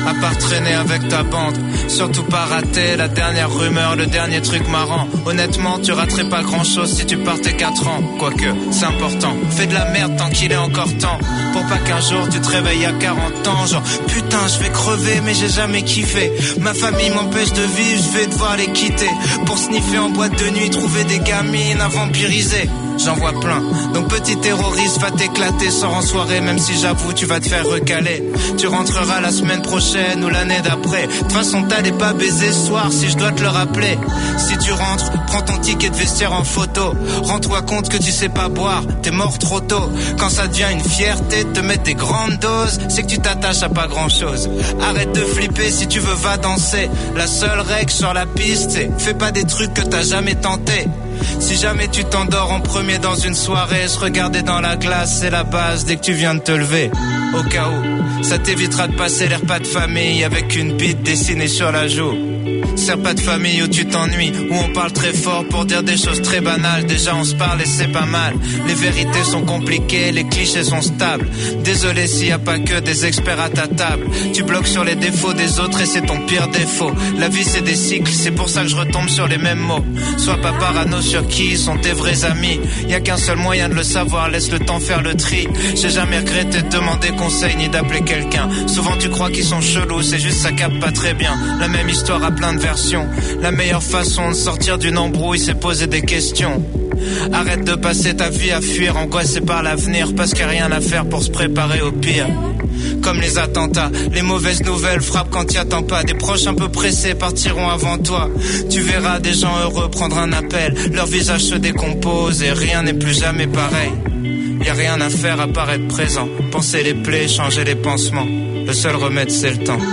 à part traîner avec ta bande. Surtout pas rater la dernière rumeur, le dernier truc marrant. Honnêtement, tu raterais pas grand chose si tu partais quatre ans. Quoique, c'est important, fais de la merde tant qu'il est encore temps. Pour pas qu'un jour tu te réveilles à quarante ans. Genre, putain, je vais crever mais j'ai jamais kiffé. Ma famille m'empêche de vivre, je vais devoir les quitter. Pour sniffer en boîte de nuit, trouver des gamines à vampiriser. J'en vois plein, donc petit terroriste va t'éclater. Sors en soirée même si j'avoue tu vas te faire recaler. Tu rentreras la semaine prochaine ou l'année d'après. De toute façon t'allais pas baiser ce soir si je dois te le rappeler. Si tu rentres, prends ton ticket de vestiaire en photo. Rends-toi compte que tu sais pas boire, t'es mort trop tôt. Quand ça devient une fierté de te mettre des grandes doses, c'est que tu t'attaches à pas grand chose. Arrête de flipper, si tu veux va danser. La seule règle sur la piste c'est fais pas des trucs que t'as jamais tenté. Si jamais tu t'endors en premier dans une soirée, se regarder dans la glace, c'est la base dès que tu viens de te lever. Au cas où, ça t'évitera de passer les repas de famille avec une bite dessinée sur la joue. C'est repas de famille où tu t'ennuies, où on parle très fort pour dire des choses très banales. Déjà on se parle et c'est pas mal. Les vérités sont compliquées, les clichés sont stables. Désolé s'il y a pas que des experts à ta table. Tu bloques sur les défauts des autres et c'est ton pire défaut. La vie c'est des cycles, c'est pour ça que je retombe sur les mêmes mots. Sois pas parano sur qui sont tes vrais amis. Y a qu'un seul moyen de le savoir, laisse le temps faire le tri. J'ai jamais regretté de demander conseil ni d'appeler quelqu'un. Souvent tu crois qu'ils sont chelous, c'est juste ça capte pas très bien. La même histoire à plein de versions. La meilleure façon de sortir d'une embrouille, c'est poser des questions. Arrête de passer ta vie à fuir, angoissé par l'avenir, parce qu'il n'y a rien à faire pour se préparer au pire. Comme les attentats, les mauvaises nouvelles frappent quand t'y attends pas. Des proches un peu pressés partiront avant toi. Tu verras des gens heureux prendre un appel. Leur visage se décompose et rien n'est plus jamais pareil. Y a rien à faire à part être présent. Penser les plaies, changer les pansements. Le seul remède c'est le temps.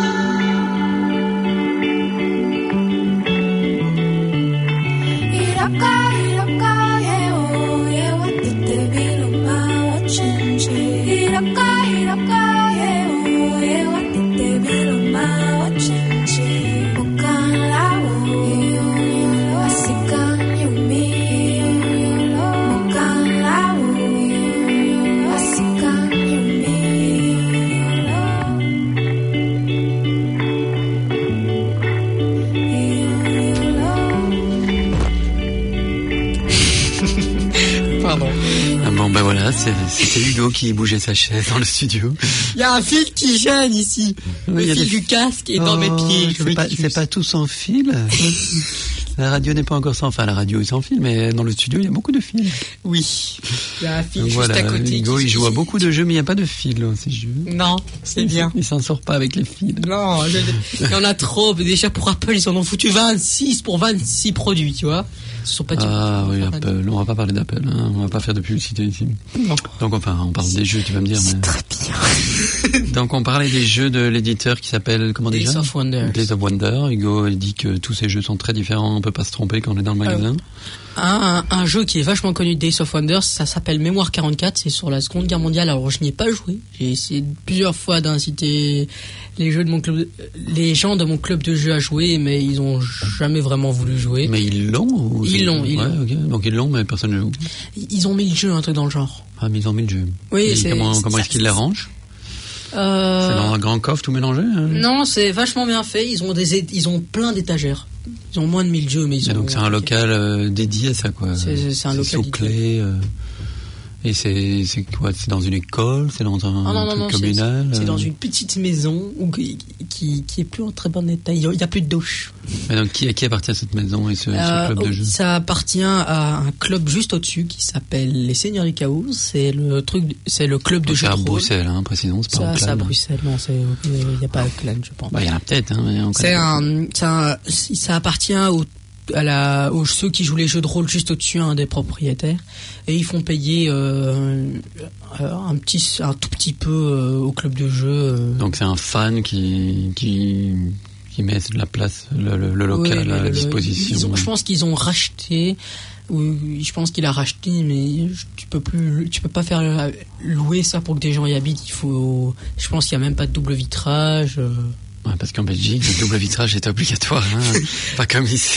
C'était Hugo qui bougeait sa chaise dans le studio. Il y a un fil qui gêne ici. Oui, le fil des... du casque est oh, dans mes pieds. C'est pas, c'est pas tout sans fil. La radio n'est pas encore sans, enfin la radio est sans fil, mais dans le studio il y a beaucoup de fils. Oui, il y a un fil donc juste voilà, à côté. Hugo il joue à beaucoup de jeux, mais il n'y a pas de fil dans ces jeux. Non, c'est bien. Il s'en sort pas avec les fils. Non, je... il y en a trop. Déjà pour Apple ils en ont foutu vingt-six pour vingt-six produits, tu vois. Ce sont pas ah oui, Apple. On va pas parler d'Apple, hein. On va pas faire de publicité ici. Non. Donc enfin, on parle des jeux, tu vas me dire. C'est mais... très bien. Donc on parlait des jeux de l'éditeur qui s'appelle comment déjà Days of Wonder. Days of Wonder. Hugo dit que tous ces jeux sont très différents, on peut pas se tromper quand on est dans le magasin. Euh, un, un jeu qui est vachement connu, Days of Wonder, ça s'appelle Mémoire quarante-quatre, c'est sur la Seconde Guerre mondiale. Alors je n'y ai pas joué. J'ai essayé plusieurs fois d'inciter les jeux de mon club, les gens de mon club de jeux à jouer, mais ils ont jamais vraiment voulu jouer. Mais ils l'ont ou Ils l'ont, ils ouais, l'ont. Okay. Donc ils l'ont, mais personne ne joue. Ils ont mis le jeu, un truc dans le genre. Ah, mais ils ont mis le jeu. Oui, et c'est, comment, c'est, comment est-ce qu'ils l'arrangent euh... C'est dans un grand coffre tout mélangé hein. Non, c'est vachement bien fait. Ils ont des, ils ont plein d'étagères. Ils ont moins de mille jeux, mais ils et ont. Donc c'est un local euh, dédié à ça, quoi. C'est, c'est, c'est un local sous clé. Euh... Et c'est, c'est quoi? C'est dans une école? C'est dans un ah non, truc non, non, communal? C'est, c'est dans une petite maison où, qui, qui, qui est plus en très bon état. Il n'y a, a plus de douche. Mais donc qui, à qui appartient cette maison et ce, euh, ce club de jeu? Ça appartient à un club juste au-dessus qui s'appelle les Seigneurs du Chaos. C'est le truc, c'est le club de donc jeu de rôle. C'est à Bruxelles, hein, précisons. C'est pas ça, un c'est à Bruxelles, non, c'est, il n'y a pas à Clan, je pense. Bah, il y en a peut-être, hein, mais on c'est un, c'est un, ça appartient au à la, aux ceux qui jouent les jeux de rôle juste au-dessus, un des propriétaires, et ils font payer euh, un petit, un tout petit peu euh, au club de jeu. Euh. Donc c'est un fan qui qui qui met de la place, le, le, le local oui, le, à le, disposition. Ils ont, je pense qu'ils ont racheté. Oui, je pense qu'il a racheté, mais tu peux plus, tu peux pas faire louer ça pour que des gens y habitent. Il faut, je pense qu'il y a même pas de double vitrage. Euh. Ouais, parce qu'en Belgique, le double vitrage est obligatoire, hein. Pas comme ici.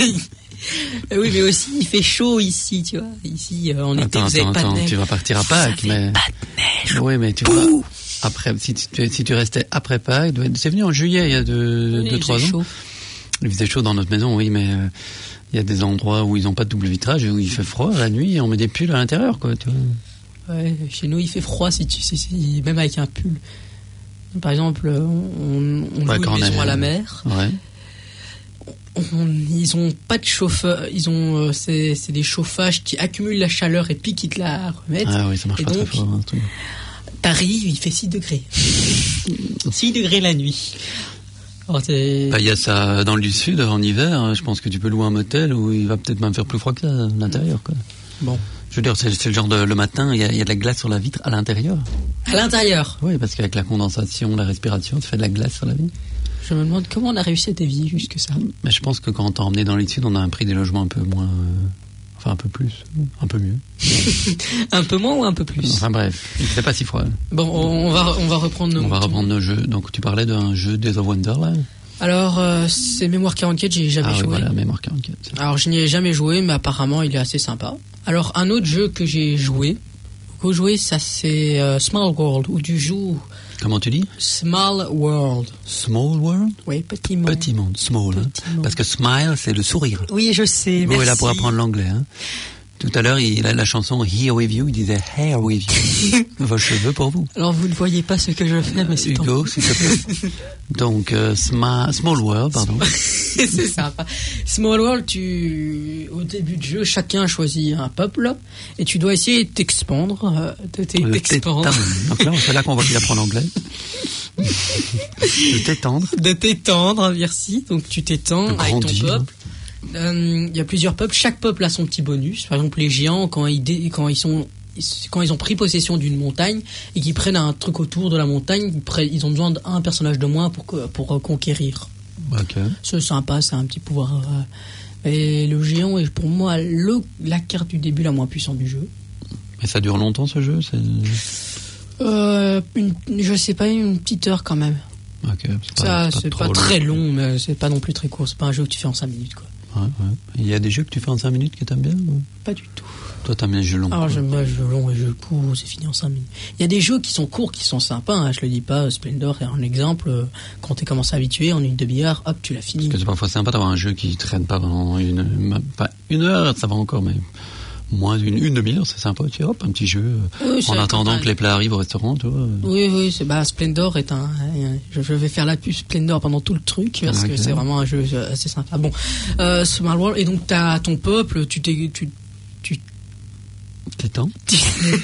Oui, mais aussi, il fait chaud ici, tu vois. Ici, euh, en été, attends, vous avez attends, pas attends, de neige. tu vas partir à Pâques, mais... pas de neige. Oui, mais tu Pouh vois... après, si tu, si tu restais après Pâques, c'est venu en juillet, il y a deux, Oui, deux il trois faisait ans. chaud. Il faisait chaud dans notre maison, oui, mais euh, il y a des endroits où ils n'ont pas de double vitrage et où il fait froid la nuit et on met des pulls à l'intérieur, quoi. Tu vois. Ouais, chez nous, il fait froid, si tu, si, si, même avec un pull. Par exemple, on, on Ouais, loue quand une on maison est- à la mer. Ouais. On- ils ont pas de chauffeur. Ils ont, euh, c'est, c'est des chauffages qui accumulent la chaleur et puis qui te la remettent. Ah oui, ça marche Et pas donc, très fort. Hein, truc. T'arrives, il fait six degrés. six degrés la nuit. Alors, c'est... Bah, il y a ça dans le sud en hiver. Je pense que tu peux louer un motel où il va peut-être même faire plus froid que ça à l'intérieur, quoi. Bon. Je veux dire, c'est, c'est le genre de le matin, il y, a, il y a de la glace sur la vitre à l'intérieur. À l'intérieur. Oui, parce qu'avec la condensation, la respiration, tu fais de la glace sur la vitre. Je me demande comment on a réussi à dévier jusque ça. Mais je pense que quand on t'a emmené dans les sud, on a un prix des logements un peu moins, euh, enfin un peu plus, un peu mieux. Un peu moins ou un peu plus? Enfin bref, c'est pas si froid. Bon, on va, on va reprendre nos On va moutons. reprendre nos jeux. Donc tu parlais d'un jeu Days of Wonder là. Alors, euh, c'est Mémoire quarante-quatre, j'ai jamais Ah oui, joué. voilà, Mémoire quarante-quatre. c'est ça. Alors, je n'y ai jamais joué, mais apparemment, il est assez sympa. Alors, un autre jeu que j'ai joué, que joué, ça c'est euh, Small World, où tu joues Comment tu dis? Small World. Small World? Oui, petit monde. Petit monde, small. Hein. Petit monde. Parce que smile, c'est le sourire. Oui, je sais. Bon, merci. il a pour apprendre l'anglais. Hein. Tout à l'heure, il a la chanson Here with you, il disait Hair with you. Vos cheveux pour vous. Alors, vous ne voyez pas ce que je fais, mais c'est Hugo, s'il te plaît. Donc, euh, sma- Small World, pardon. c'est sympa. Small World, tu, au début du jeu, chacun choisit un peuple et tu dois essayer de t'expandre, euh, de t'e- Le t'expandre, tétendre. Donc là, c'est là qu'on voit qu'il apprend l'anglais. Le tétendre. de t'étendre, merci. Donc tu t'étends De avec ton grandir. peuple. Euh, Il y a plusieurs peuples. Chaque peuple a son petit bonus. Par exemple, les géants, quand ils, dé- quand ils sont quand ils ont pris possession d'une montagne et qu'ils prennent un truc autour de la montagne, ils, pre- ils ont besoin d'un personnage de moins pour, que- pour euh, conquérir. Ok. C'est sympa, c'est un petit pouvoir. euh, Et le géant est pour moi le, la carte du début la moins puissante du jeu. Et ça dure longtemps ce jeu c'est... Euh, une, je sais pas, une petite heure quand même. Ok, c'est Ça, pas, c'est trop pas très long, mais c'est pas non plus très court. C'est pas un jeu que tu fais en cinq minutes, quoi. Ouais, ouais. Il y a des jeux que tu fais en cinq minutes que t'aimes bien ou... Pas du tout. Toi, t'aimes les jeux longs. Alors quoi. j'aime bien les jeux longs et les jeux courts, c'est fini en cinq minutes. Il y a des jeux qui sont courts, qui sont sympas, hein, je le dis pas, Splendor est un exemple. euh, Quand t'es commencé à habituer, en une demi-heure, hop, tu l'as fini. Parce que c'est parfois sympa d'avoir un jeu qui traîne pas pendant une... Enfin, une heure, ça va encore, mais... Moins d'une une demi-heure, c'est sympa. Tu vois, hop, un petit jeu. euh, Oui, c'est en un attendant peu que les plats arrivent au restaurant, tu vois. Oui, oui, c'est, bah, Splendor est un. Je, je vais faire la pub Splendor pendant tout le truc parce Ok. que c'est vraiment un jeu assez sympa. Bon, euh, Small World, et donc t'as ton peuple, tu t'es, tu, tu, T'étends. tu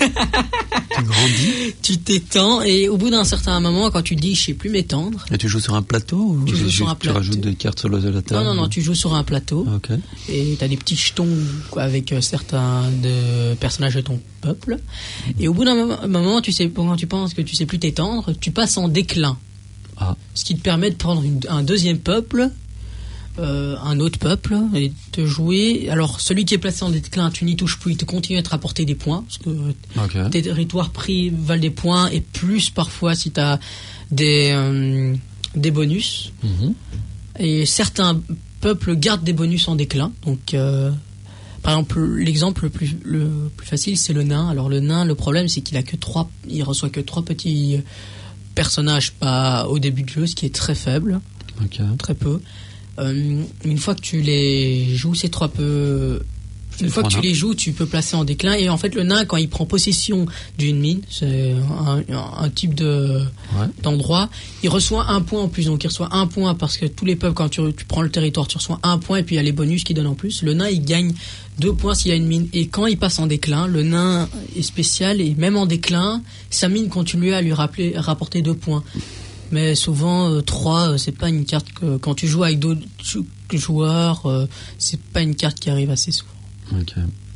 grandis. tu t'étends et au bout d'un certain moment, quand tu dis je sais plus m'étendre, Et tu joues sur un plateau ou Tu c'est joues sur juste un tu plateau. rajoutes des cartes sur le de la table? non, non, non, tu joues sur un plateau Ok. et t'as des petits jetons quoi, avec euh, certains de personnages de ton peuple. Et au bout d'un mo- moment, tu sais, quand tu penses que tu sais plus t'étendre, tu passes en déclin. Ah. Ce qui te permet de prendre une- un deuxième peuple, euh, un autre peuple, et de jouer. Alors, celui qui est placé en déclin, tu n'y touches plus, il te continue à te rapporter des points, parce que Ok. tes territoires pris valent des points, et plus parfois si tu as des, euh, des bonus. Mhm. Et certains peuples gardent des bonus en déclin. Donc, euh, par exemple, l'exemple le plus, le plus facile, c'est le nain. Alors, le nain, le problème, c'est qu'il a que trois, il reçoit que trois petits personnages pas au début du jeu, ce qui est très faible, Ok. très peu. Euh, une fois que tu les joues, ces trois peu. Une fois que tu Voilà. les joues, tu peux placer en déclin. Et en fait, le nain, quand il prend possession d'une mine, c'est un, un- un type de Ouais. d'endroit, il reçoit un point en plus. Donc, il reçoit un point parce que tous les peuples, quand tu, tu prends le territoire, tu reçois un point et puis il y a les bonus qui donnent en plus. Le nain, il gagne deux points s'il y a une mine. Et quand il passe en déclin, le nain est spécial et même en déclin, sa mine continue à lui rappeler, rapporter deux points. Mais souvent, euh, trois, euh, c'est pas une carte que, quand tu joues avec d'autres jou- joueurs, euh, c'est pas une carte qui arrive assez souvent. Ok.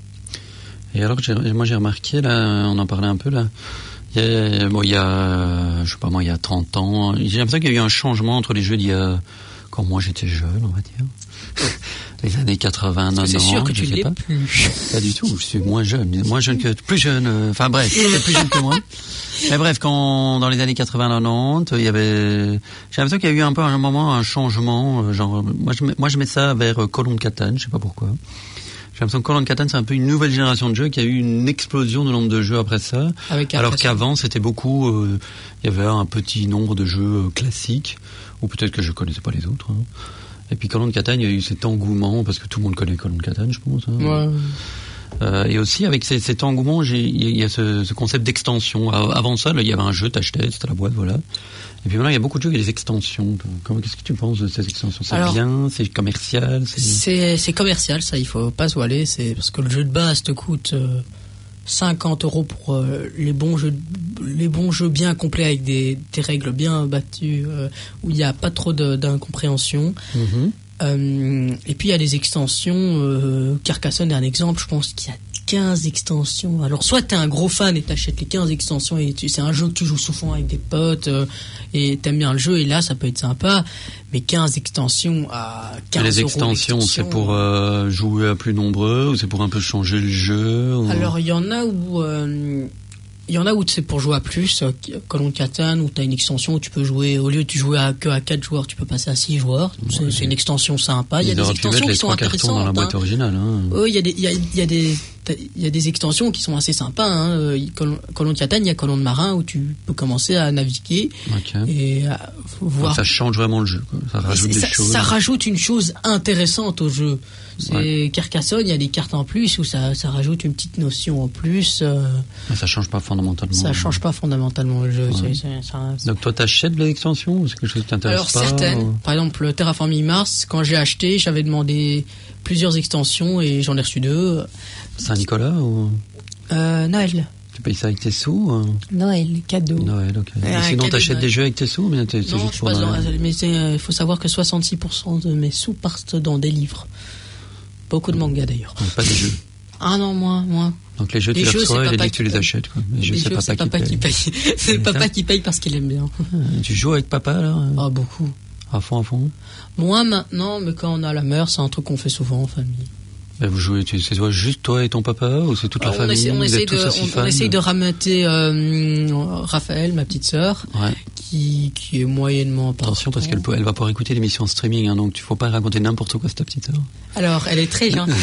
Et alors, j'ai- moi j'ai remarqué, là, on en parlait un peu, là, il y a, bon, il y a, je sais pas moi, il y a trente ans, j'ai l'impression qu'il y a eu un changement entre les jeux d'il y a, quand moi j'étais jeune, on va dire, les années quatre-vingts, Parce que c'est quatre-vingt-dix, sûr que je tu sais l'es pas. plus. Pas du tout, je suis moins jeune, moins jeune que, plus jeune, euh, enfin bref, plus jeune que moi. Mais bref, quand, dans les années quatre-vingts quatre-vingt-dix, il y avait, j'ai l'impression qu'il y a eu un peu un moment, un changement, euh, genre, moi je mets, moi je mets ça vers euh, Colombe Catane, je sais pas pourquoi. J'ai l'impression que Call of Catan, c'est un peu une nouvelle génération de jeux qui a eu une explosion du nombre de jeux après ça. Avec alors après ça. qu'avant, c'était beaucoup, euh, il y avait un petit nombre de jeux euh, classiques, ou peut-être que je connaissais pas les autres. Hein. Et puis Call of Catan, il y a eu cet engouement, parce que tout le monde connaît Call of Catan, je pense. Hein. Ouais. Euh, et aussi, avec ces, cet engouement, j'ai, il y a ce, ce concept d'extension. Avant ça, là, il y avait un jeu, t'achetais, c'était la boîte, voilà. Et puis maintenant, il y a beaucoup de jeux avec des extensions. Comment, qu'est-ce que tu penses de ces extensions? C'est Alors, bien, c'est commercial, c'est... c'est c'est commercial, ça, il faut pas se voiler. C'est parce que le jeu de base te coûte euh, cinquante euros pour euh, les bons jeux, les bons jeux bien complets avec des, des règles bien battues euh, où il n'y a pas trop de, d'incompréhension. Mm-hmm. Euh, et puis il y a des extensions. Euh, Carcassonne est un exemple. Je pense qu'il y a quinze extensions. Alors soit t'es un gros fan et t'achètes les quinze extensions et tu, c'est un jeu que tu joues souvent avec des potes euh, et t'aimes bien le jeu et là ça peut être sympa. Mais quinze extensions à quinze les euros extensions, c'est pour euh, jouer à plus nombreux ou c'est pour un peu changer le jeu ou... Alors il y en a où euh, il y en a où c'est pour jouer à plus, euh, Call of Catan, où t'as une extension où tu peux jouer, au lieu de jouer à, que à quatre joueurs, tu peux passer à six joueurs. C'est, ouais. c'est une extension sympa. Il y a Ils des auraient pu extensions mettre les qui sont trois cartons intéressantes. dans la boîte hein. originale. Hein. Oui, il y a des, il y a, il y a des, il y a des extensions qui sont assez sympas. Hein. Call of Catan, il y a Colon de marin où tu peux commencer à naviguer Okay. et à voir. Ça change vraiment le jeu. Quoi. Ça rajoute ça, des choses. Ça rajoute une chose intéressante au jeu. C'est Ouais. Carcassonne, il y a des cartes en plus où ça, ça rajoute une petite notion en plus. Euh, Mais ça change pas fondamentalement. ça change pas fondamentalement le jeu. Ouais. C'est, c'est, ça, c'est... Donc toi, t'achètes les extensions ou c'est quelque chose qui t'intéresse Alors pas certaines, ou... par exemple Terraforming Mars, quand j'ai acheté, j'avais demandé plusieurs extensions et j'en ai reçu deux. Saint-Nicolas ou Euh, Noël. tu payes ça avec tes sous ou... Noël, cadeau. Noël, ok. Ouais, Et un sinon, cadeau t'achètes de des Noël. jeux avec tes sous, mais c'est Non, juste je pour passe dans, Noël. mais il euh, faut savoir que soixante-six pour cent de mes sous partent dans des livres. Beaucoup de mangas d'ailleurs. Donc, pas des jeux. Ah non, moins, moins. Donc les jeux, Les tu les jeux, reçois c'est et les papa livres, tu qui les paye. achètes. Quoi. Les jeux, Les c'est jeux, papa, c'est papa qui paye. C'est le C'est papa ça. qui paye parce qu'il aime bien. Tu joues avec papa, là Ah, beaucoup. À fond, à fond Moi maintenant, mais quand on a la mère, c'est un truc qu'on fait souvent en famille. Ben, vous jouez, tu- c'est toi, juste toi et ton papa ou c'est toute la Alors, on famille essaie, on vous essaie êtes tous de, aussi on, fans on essaye de ramener euh, Raphaël, ma petite sœur, Ouais. qui, qui est moyennement Attention parce qu'elle important. peut, elle va pouvoir écouter l'émission en streaming, hein, donc tu faut pas raconter n'importe quoi, c'est ta petite sœur. Alors, elle est très gentille.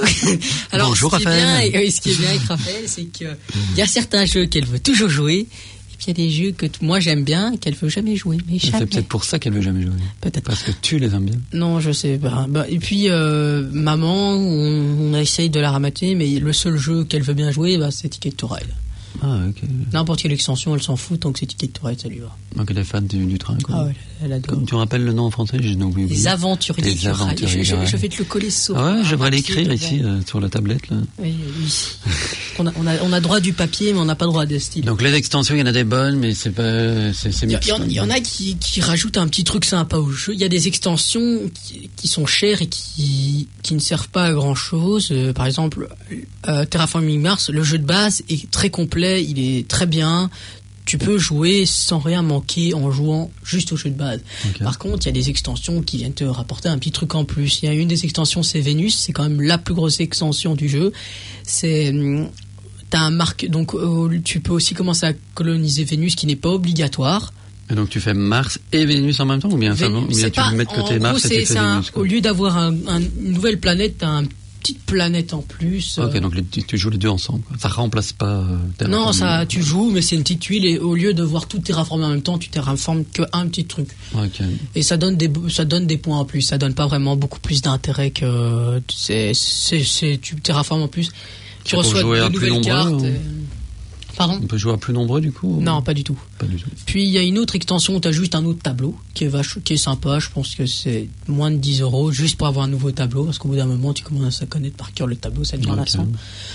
Alors, Bonjour, ce qui est Raphaël. bien, et- ce qui est bien avec Raphaël, c'est que il y a certains jeux qu'elle veut toujours jouer, et puis il y a des jeux que t- moi j'aime bien et qu'elle veut jamais jouer. Mais Mais jamais. c'est peut-être pour ça qu'elle veut jamais jouer. Peut-être. Parce que tu les aimes bien. Non, je sais pas. Bah, et puis euh, maman, on, on essaye de la ramater, mais le seul jeu qu'elle veut bien jouer, bah, c'est Ticket to Ride. Ah, ok. N'importe quelle extension, elle s'en fout tant que c'est Ticket to Ride, ça lui va. Donc elle est fan du, du train, quoi. Ah ouais, elle adore. Comme tu me rappelles le nom en français, j'ai oublié. Les aventuriers Les du rail. aventuriers Je, je- du rail. je vais te le coller sur. Ah ouais, un j'aimerais papier l'écrire devant. ici, euh, sur la tablette, là. Oui, oui. on, a, on, a, on a droit du papier, mais on n'a pas droit des styles. Donc les extensions, il y en a des bonnes, mais c'est pas, c'est, c'est Il y, mixte. y en- il y en a qui, qui rajoutent un petit truc sympa au jeu. Il y a des extensions qui, qui sont chères et qui, qui ne servent pas à grand chose. Euh, par exemple, euh, Terraforming Mars, le jeu de base est très complet, il est très bien. Tu peux jouer sans rien manquer en jouant juste au jeu de base. Ok. Par contre, il y a des extensions qui viennent te rapporter un petit truc en plus. Il y a une des extensions, c'est Vénus, c'est quand même la plus grosse extension du jeu. C'est hum, t'as un marque, donc euh, tu peux aussi commencer à coloniser Vénus, qui n'est pas obligatoire. Et donc tu fais Mars et Vénus en même temps ou bien, ça, Vénus, ou bien c'est tu pas- mets de côté en Mars gros, et c'est- tu fais c'est un- Vénus, quoi. au lieu d'avoir un, un- une nouvelle planète, t'as une petite planète en plus. Ok, euh, donc les- tu, tu joues les deux ensemble, quoi. Ça remplace pas euh, non, Terraforming. ça, tu joues, mais c'est une petite tuile et au lieu de voir tout terraformer en même temps, tu terraformes qu'un petit truc. Ok. Et ça donne des, ça donne des points en plus. Ça donne pas vraiment beaucoup plus d'intérêt que, c'est, c'est, c'est, tu terraformes en plus. Tu C'est pour reçois jouer de à plus nouvelles nombreux, cartes. ou- et- Pardon? On peut jouer à plus nombreux du coup ou- Non, pas du tout. Pas du tout. Puis il y a une autre extension où tu as juste un autre tableau qui est, vache, qui est sympa. Je pense que c'est moins de dix euros juste pour avoir un nouveau tableau. Parce qu'au bout d'un moment, tu commences à connaître par cœur le tableau, ça devient Ok. lassant.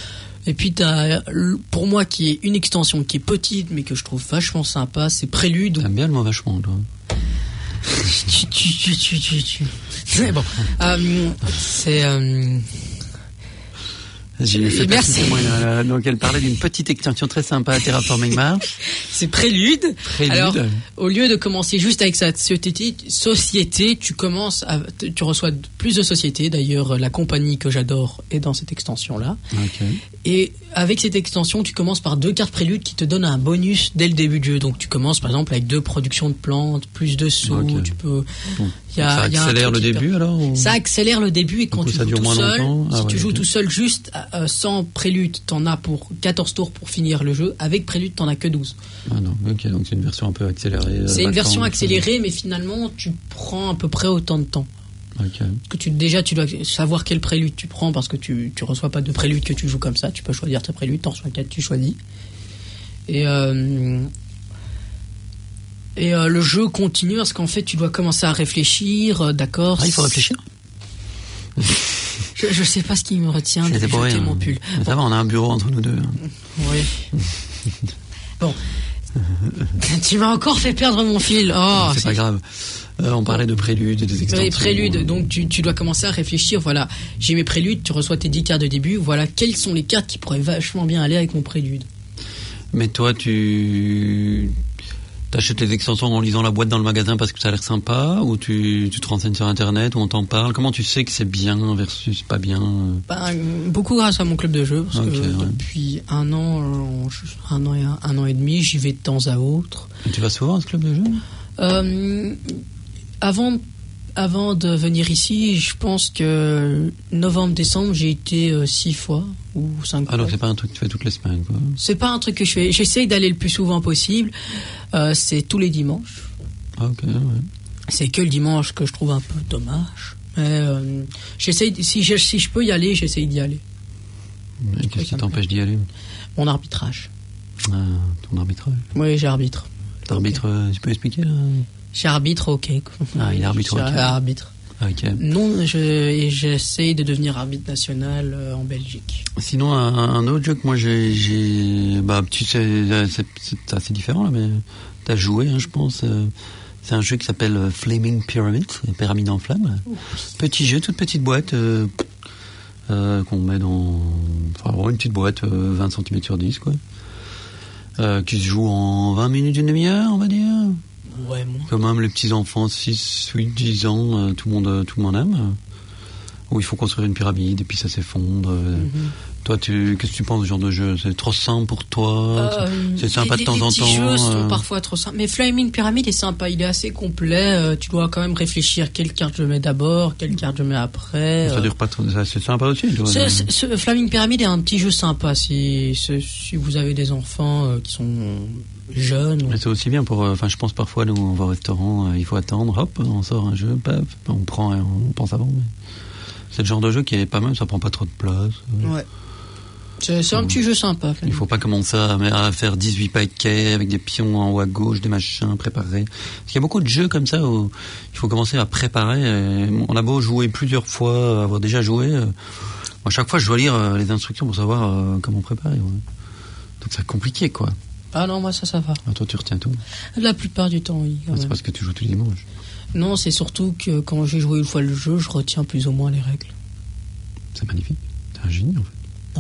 Et puis tu as, pour moi, qui est une extension qui est petite mais que je trouve vachement sympa, c'est Prélude. T'aimes bien le mot vachement, toi. Tu, tu, tu, tu, tu, tu. Mais bon, euh, c'est. euh, J'ai fait Merci. passer moi, euh, donc elle parlait d'une petite extension très sympa à Terraforming Mars. C'est Prélude. Prélude. Alors, au lieu de commencer juste avec sa société, société, tu commences à, tu reçois plus de sociétés. D'ailleurs, la compagnie que j'adore est dans cette extension-là. Ok. Et avec cette extension, tu commences par deux cartes Prélude qui te donnent un bonus dès le début du jeu. Donc, tu commences par exemple avec deux productions de plantes, plus de sous. Ok. Tu peux. Bon. Il y a, ça il y a un accélère le truc qui début per- alors ou... Ça accélère le début et quand coup, tu ça joues dure tout moins seul, longtemps. Ah si ouais, tu joues ok. tout seul juste euh, sans prélude, t'en as pour quatorze tours pour finir le jeu. Avec prélude, t'en as que douze. Ah non, ok, donc c'est une version un peu accélérée. C'est une vacances, version euh, accélérée, mais finalement, tu prends à peu près autant de temps. Ok. Parce que tu, déjà, tu dois savoir quel prélude tu prends parce que tu, tu reçois pas de prélude que tu joues comme ça. Tu peux choisir tes préludes, t'en reçois quatre, tu choisis. Et, euh, et euh, le jeu continue parce qu'en fait, tu dois commencer à réfléchir, euh, d'accord. Ah, il faut réfléchir. Je, je sais pas ce qui me retient de C'était pour jeter rien. mon pull. Mais ça va, on a un bureau entre nous deux. Oui. Bon. Tu m'as encore fait perdre mon fil. Oh, c'est pas grave. Euh, on parlait de préludes et des extensions. Les préludes, donc tu, tu dois commencer à réfléchir. Voilà, j'ai mes préludes, tu reçois tes dix cartes de début. Voilà, quelles sont les cartes qui pourraient vachement bien aller avec mon prélude. Mais toi, tu t'achètes les extensions en lisant la boîte dans le magasin parce que ça a l'air sympa, ou tu, tu te renseignes sur Internet, ou on t'en parle. Comment tu sais que c'est bien versus pas bien? Ben, beaucoup grâce à mon club de jeu, parce Ok, que ouais. depuis un an, euh, je- un an et un, un an et demi, j'y vais de temps à autre. Et tu vas souvent à ce club de jeu? Euh, avant, avant de venir ici, je pense que novembre-décembre, j'ai été euh, six fois ou cinq Ah, donc fois. c'est pas un truc que tu fais toutes les semaines, quoi. C'est pas un truc que je fais. J'essaye d'aller le plus souvent possible. Euh, c'est tous les dimanches. Ah, ok, ouais. C'est que le dimanche que je trouve un peu dommage. Mais euh, j'essaye, si je, si je peux y aller, j'essaye d'y aller. Et qu'est-ce qui t'empêche d'y aller? Mon arbitrage. Ah, ton arbitrage. Oui, j'arbitre. T'arbitres, euh, tu peux expliquer, là? J'arbitre, ok. Ah, il arbitre au hockey. Arbitre. Ah, ok. Non, je, et j'essaye de devenir arbitre national euh, en Belgique. Sinon, un, un autre jeu que moi j'ai, j'ai bah, tu sais, c'est, c'est assez différent là, mais t'as joué, hein, je pense. euh, C'est un jeu qui s'appelle euh, Flaming Pyramid, pyramide en flammes. Petit jeu, toute petite boîte euh, euh, qu'on met dans, enfin vraiment une petite boîte, euh, vingt centimètres sur dix, quoi. Euh, qui se joue en vingt minutes, une demi-heure, on va dire. Ouais, moi. Quand même, les petits enfants, six, huit, dix ans, euh, tout le monde, euh, tout le monde aime. euh, Où il faut construire une pyramide et puis ça s'effondre. euh. Mm-hmm. Toi, tu, qu'est-ce que tu penses de ce genre de jeu? C'est trop simple pour toi? Euh, C'est sympa les- de temps les en petits temps. jeux sont euh. parfois trop simples. Mais Flaming Pyramid est sympa, il est assez complet. euh, tu dois quand même réfléchir quelle carte je mets d'abord, quelle carte je mets après. Ça euh. dure pas trop. ça, C'est sympa aussi. tu vois, Ce, euh. ce- ce Flaming Pyramid est un petit jeu sympa si, si, si vous avez des enfants euh, qui sont jeunes. Mais c'est aussi bien pour. euh, Enfin, je pense parfois, nous, on va au restaurant, euh, il faut attendre, hop, on sort un jeu, paf, on prend, et on pense avant. Mais c'est le genre de jeu qui est pas mal, ça prend pas trop de place. euh. Ouais. C'est c'est un petit jeu sympa. Il faut pas commencer à, à faire dix-huit paquets avec des pions en haut à gauche, des machins préparés. Parce qu'il y a beaucoup de jeux comme ça où il faut commencer à préparer. Et on a beau jouer plusieurs fois, avoir déjà joué. euh, À chaque fois, je dois lire euh, les instructions pour savoir euh, comment préparer. Ouais. Donc c'est compliqué, quoi. Ah non, moi ça, ça va. Ah, toi, tu retiens tout. La plupart du temps, oui. quand Ah, c'est même. parce que tu joues tous les dimanches. Non, c'est surtout que quand j'ai joué une fois le jeu, je retiens plus ou moins les règles. C'est magnifique. T'es un génie, en fait. Non.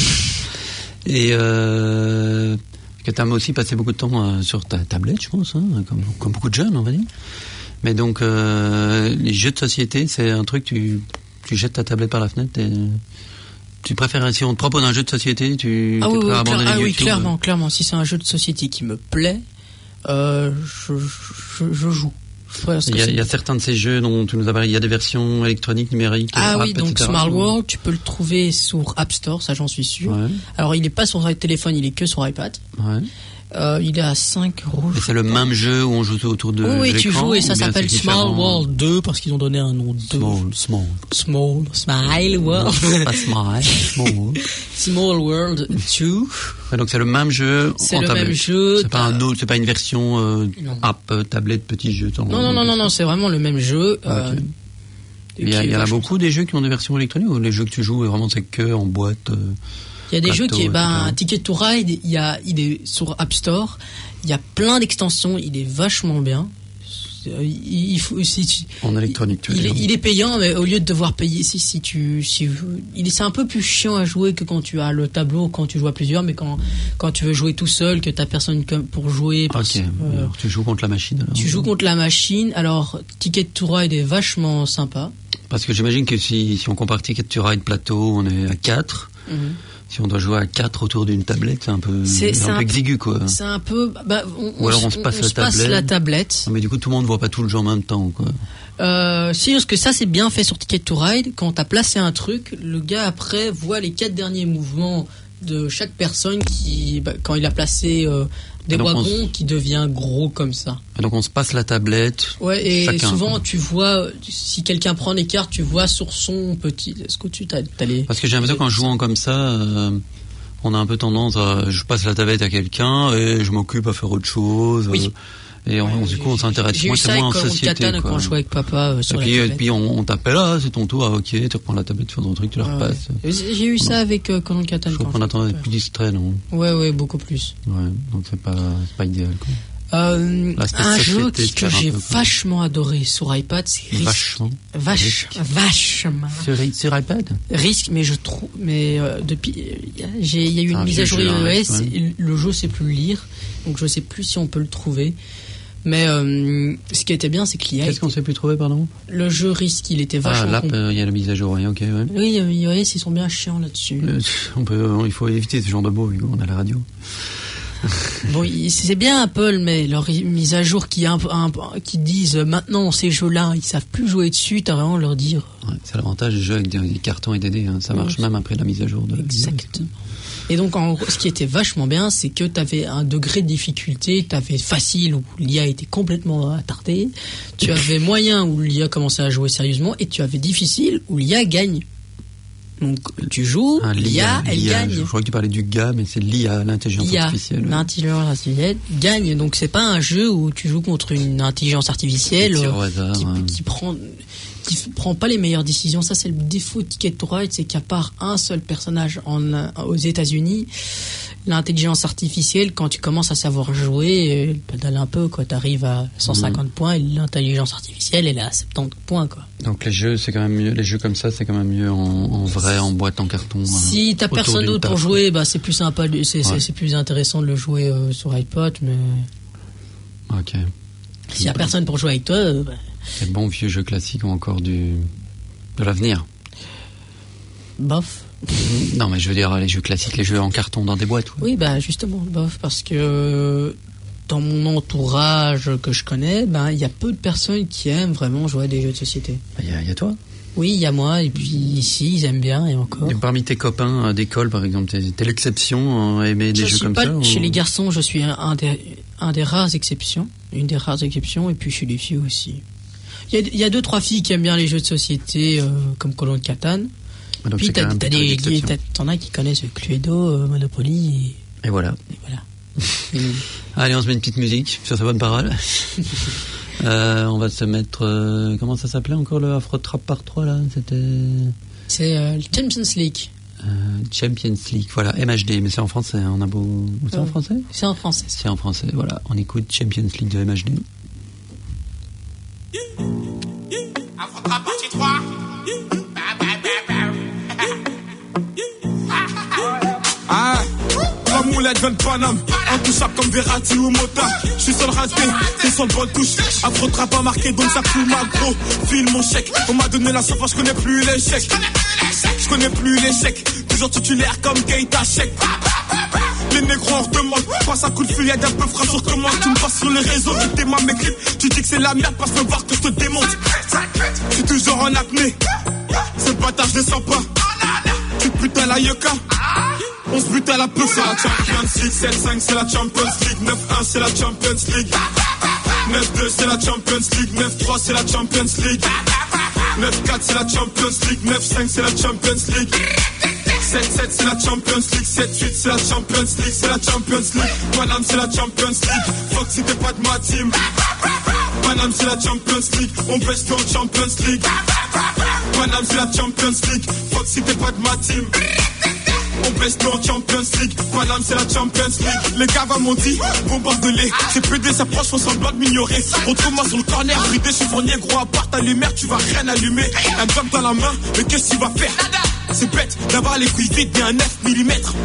Et euh, que tu as aussi passé beaucoup de temps euh, sur ta tablette, je pense, hein, comme, comme beaucoup de jeunes, on va dire. Mais donc, euh, les jeux de société, c'est un truc, tu, tu jettes ta tablette par la fenêtre et tu préfères, si on te propose un jeu de société, tu Ah t'es oui, prêt oui, à abandonner clair- ah oui, YouTube, clairement, clairement. Si c'est un jeu de société qui me plaît, euh, je, je, je joue. Parce Il que y, a, c'est- il y a certains de ces jeux dont tu nous as parlé, il y a des versions électroniques, numériques, Ah app, oui, donc et cetera. Smart World, tu peux le trouver sur App Store, ça j'en suis sûr. Ouais, Alors il n'est pas sur téléphone, il est que sur iPad. ouais. Euh, il est à cinq euros. Et c'est le même jeu où on joue autour de Oui, oui, tu l'écran, joues et ça ou bien s'appelle c'est Small différent? World deux parce qu'ils ont donné un nom deux. Small, small. Small, Smile World. Pas small, small. Small World deux. Ouais, donc c'est le même jeu C'est en le tablette. même jeu. C'est pas un autre, c'est pas une version euh, Non. app, euh, tablette, petit jeu. Non, non, non, non, non, c'est vraiment le même jeu. Ah, ok. euh, Il y, a- qui il y est en a vachement beaucoup des jeux qui ont des versions électroniques ou les jeux que tu joues vraiment c'est que en boîte. euh, Il y a des Plateau, jeux qui est, ben, et cetera. Ticket to Ride, il y a, il est sur App Store. Il y a plein d'extensions, il est vachement bien. Il, il faut, si tu- en électronique. Tu veux il, est, dire. il est payant, mais au lieu de devoir payer, si, si tu, si, il est, c'est un peu plus chiant à jouer que quand tu as le tableau, quand tu joues à plusieurs, mais quand, quand tu veux jouer tout seul, que t'as personne comme pour jouer. Parce, Ok. euh, Alors, tu joues contre la machine. Alors. tu joues contre la machine. Alors, Ticket to Ride est vachement sympa. Parce que j'imagine que si, si on compare Ticket to Ride plateau, on est à quatre. Mhm. Si on doit jouer à quatre autour d'une tablette, c'est un peu, C'est- c'est c'est un un peu exigu, quoi. C'est un peu. Bah, on, Ou alors on se passe la se passe tablette. la tablette. Non, mais du coup, tout le monde voit pas tout le jeu en même temps, quoi. Euh, si, parce que ça c'est bien fait sur Ticket to Ride. Quand t'as placé un truc, le gars après voit les quatre derniers mouvements de chaque personne qui, bah, quand il a placé euh, des Et donc, on wagons, s- qui devient gros comme ça. Et donc on se passe la tablette. Ouais, et Chacun, souvent quoi. tu vois, si quelqu'un prend des cartes, tu vois sur son petit. Est-ce que tu t'as, t'as les. Parce que j'ai l'impression qu'en jouant comme ça, euh, on a un peu tendance à, je passe la tablette à quelqu'un et je m'occupe à faire autre chose. Oui. euh, Et on, Ouais, du coup, on s'intéresse J'ai moins, eu c'est ça moins en avec Call of société, Catan quoi. quand je jouais avec papa euh, Et sur puis, la et tablette. puis on, on t'appelle là, c'est ton tour, ah ok, tu reprends la tablette, tu fais ton truc, tu la Ouais, repasses. ouais. J'ai eu ça avec euh, Call of Catan. Je trouve quand qu'on je attend jouais. d'être plus distrait, non? Ouais, ouais, beaucoup plus. Ouais, donc c'est pas, c'est pas idéal, quoi. Euh, L'aspect un jeu société qui- se que perd un j'ai peu, quoi. vachement adoré sur iPad, c'est Risk. Vachement. Vache, vachement. Sur, sur iPad? Risk, mais je trouve, mais euh, depuis, euh, j'ai, il y a eu une Ah, mise vieux à jour jeu, hein, iOS, ouais. et le jeu sait plus le lire, donc je sais plus si on peut le trouver. Mais euh, ce qui était bien, c'est qu'il y a Qu'est-ce qu'on sait plus trouver, pardon? le jeu Risk, il était Ah, vachement. l'app, compl- euh, il y a la mise à jour, ouais, ok, ouais. Oui, euh, iOS, ils sont bien chiants là-dessus. Euh, on peut, il faut éviter ce genre de mots, Hugo, on a la radio. Bon, il- c'est bien Apple, mais leur i- mise à jour qui, un, peu- un, peu- qui disent euh, maintenant ces jeux-là, ils savent plus jouer dessus, t'as vraiment à leur dire. Ouais, c'est l'avantage du jeu avec des, des cartons et des dés, hein. Ça marche Ouais. même après la mise à jour de Exactement. Et donc, en gros, ce qui était vachement bien, c'est que tu avais un degré de difficulté, tu avais facile où l'I A était complètement attardée, tu avais moyen où l'I A commençait à jouer sérieusement, et tu avais difficile où l'I A gagne. Donc, tu joues, Ah, l'I A, elle l'I A, gagne. Je crois que tu parlais du gars, mais c'est l'I A, l'intelligence L'I A, artificielle. ouais. l'intelligence artificielle, gagne. Donc, c'est pas un jeu où tu joues contre une intelligence artificielle Qui tire euh, au hasard, qui, ouais. qui prend qui f- prend pas les meilleures décisions. Ça, c'est le défaut de Ticket to Ride, c'est qu'à part un seul personnage en, aux États-Unis, l'intelligence artificielle, quand tu commences à savoir jouer, elle pédale un peu, quoi. T'arrives à cent cinquante points et l'intelligence artificielle, elle est à soixante-dix points, quoi. Donc les jeux, c'est quand même mieux. Les jeux comme ça, c'est quand même mieux en, en vrai, en boîte, en carton. Si hein, t'as autour personne d'une d'autre pour table. jouer, bah c'est plus sympa, de- c'est c'est- Ouais. c'est plus intéressant de le jouer euh, sur iPod, mais Ok. s'il y a personne pour jouer avec toi, euh, bah, Les bons vieux jeux classiques ont encore du de l'avenir. bof. Non, mais je veux dire les jeux classiques, les jeux en carton dans des boîtes. Ouais. Oui, bah justement, bof, parce que euh, dans mon entourage que je connais, ben il y a peu de personnes qui aiment vraiment jouer à des jeux de société. Il y, a- il y a toi. Oui, il y a moi, et puis ici, ils aiment bien, et encore. Et parmi tes copains euh, d'école, par exemple, t'es, t'es l'exception à aimer des Je jeux suis comme pas, ça ou- chez les garçons, je suis un, un des, un des rares exceptions, une des rares exceptions, et puis chez les filles aussi. Il y a, il y a deux, trois filles qui aiment bien les jeux de société, euh, comme Call of Catan. Ah, donc Puis c'est quand t'as, même t'as plutôt des, l'exception. t'as- t'en as qui connaissent Cluedo, euh, Monopoly, Et voilà. et, et voilà. Allez, on se met une petite musique sur ces bonnes paroles. euh, on va se mettre. euh, comment ça s'appelait encore le Afro Trap par trois là? C'était C'est euh, le Champions League. euh, Champions League. Voilà, M H D, mais c'est en français. On a beau. C'est en Ouais. français? C'est en français. C'est en français. Voilà, on écoute Champions League de M H D. Afro-Trap partie trois. Ah, la moulette vient de Paname, intouchable comme Verratti ou Mota. Je suis sur le raté, t'es sur le bon touche. Afro-Trap pas marqué, donc ça coule ma gros. File mon chèque, on m'a donné la sauce, je connais plus l'échec. Je connais plus l'échec, toujours titulaire comme Keita Chèque. Les négros en demande, passe un coup de feuillade un peu frais sur commande. Tu me passes sur les réseaux, tu t'es ma mes clips. Tu dis que c'est la merde, passe me voir que je te démonte. Je suis toujours en apnée, ce bâtard je descends pas. Tu te butes à la yucca, on se bute à la peu. C'est la Champions League, sept cinq c'est la Champions League, neuf un c'est la Champions League, neuf deux c'est la Champions League, neuf trois c'est la Champions League, neuf quatre c'est la Champions League, neuf cinq c'est la Champions League, sept sept c'est la Champions League, sept huit c'est la Champions League, c'est la Champions League. Paname c'est la Champions League, fuck si t'es pas de ma team. Paname c'est la Champions League, on baisse en Champions League. Paname c'est la Champions League, fuck si t'es pas de ma team. On baisse en Champions League, Paname c'est la Champions League. Les gars m'ont dit, bombarde-les. C'est P D s'approche, faut semblant de m'ignorer. Retrouve-moi sur le corner, bridé, chiffonnier, gros à part ta lumière, tu vas rien allumer. Un bloc dans la main, mais qu'est-ce qu'il va faire? C'est bête d'avoir les couilles vides et un neuf millimètres.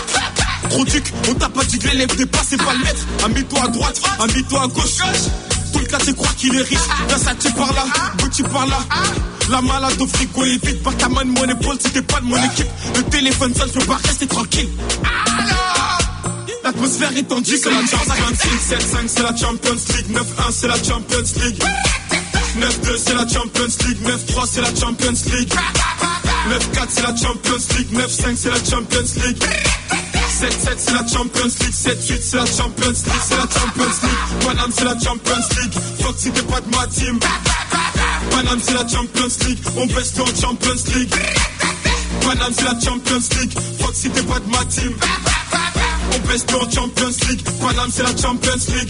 Trop duc, on t'a pas diglé, lève des pas, c'est pas le maître. Amie-toi à droite, amie-toi à gauche. full class et croire qu'il est riche. Versace par là, Gucci par là. La malade au frigo est vide, par ta main de mon épaule si t'es pas de mon équipe. Le téléphone sonne, je peux pas rester tranquille. L'atmosphère est tendue, c'est la Champions League. sept cinq c'est la Champions League. neuf un c'est la Champions League. neuf deux c'est la Champions League. neuf trois c'est la Champions League. neuf quatre c'est la Champions League. neuf cinq c'est la Champions League. sept sept c'est la Champions League. sept huit c'est la Champions League. C'est la Champions League. Paname c'est la Champions League. Fuck si t'es pas de ma team. Paname c'est la Champions League. On baisse toi en Champions League. Paname c'est la Champions League. Fuck si t'es pas de ma team. On baisse toi en Champions League. Paname c'est la Champions League.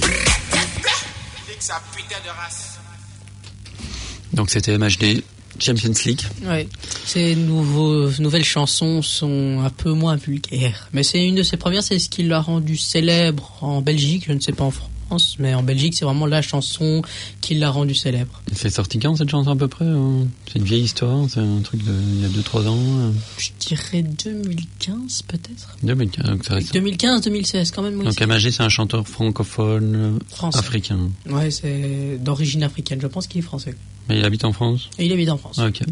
Donc c'était M H D, Champions League. Ouais. Ces nouveaux, nouvelles chansons sont un peu moins vulgaires. Mais c'est une de ses premières, c'est ce qui l'a rendu célèbre en Belgique, je ne sais pas en France, mais en Belgique c'est vraiment la chanson qui l'a rendu célèbre. C'est sorti quand cette chanson à peu près hein? C'est une vieille histoire, c'est un truc de il y a deux trois ans. Je dirais deux mille quinze peut-être. deux mille quinze, donc ça reste... deux mille quinze deux mille seize quand même. Oui, donc M H D c'est un chanteur francophone français. Africain. Ouais, c'est d'origine africaine, je pense qu'il est français. Mais il habite en France. Et il habite en France. Ok.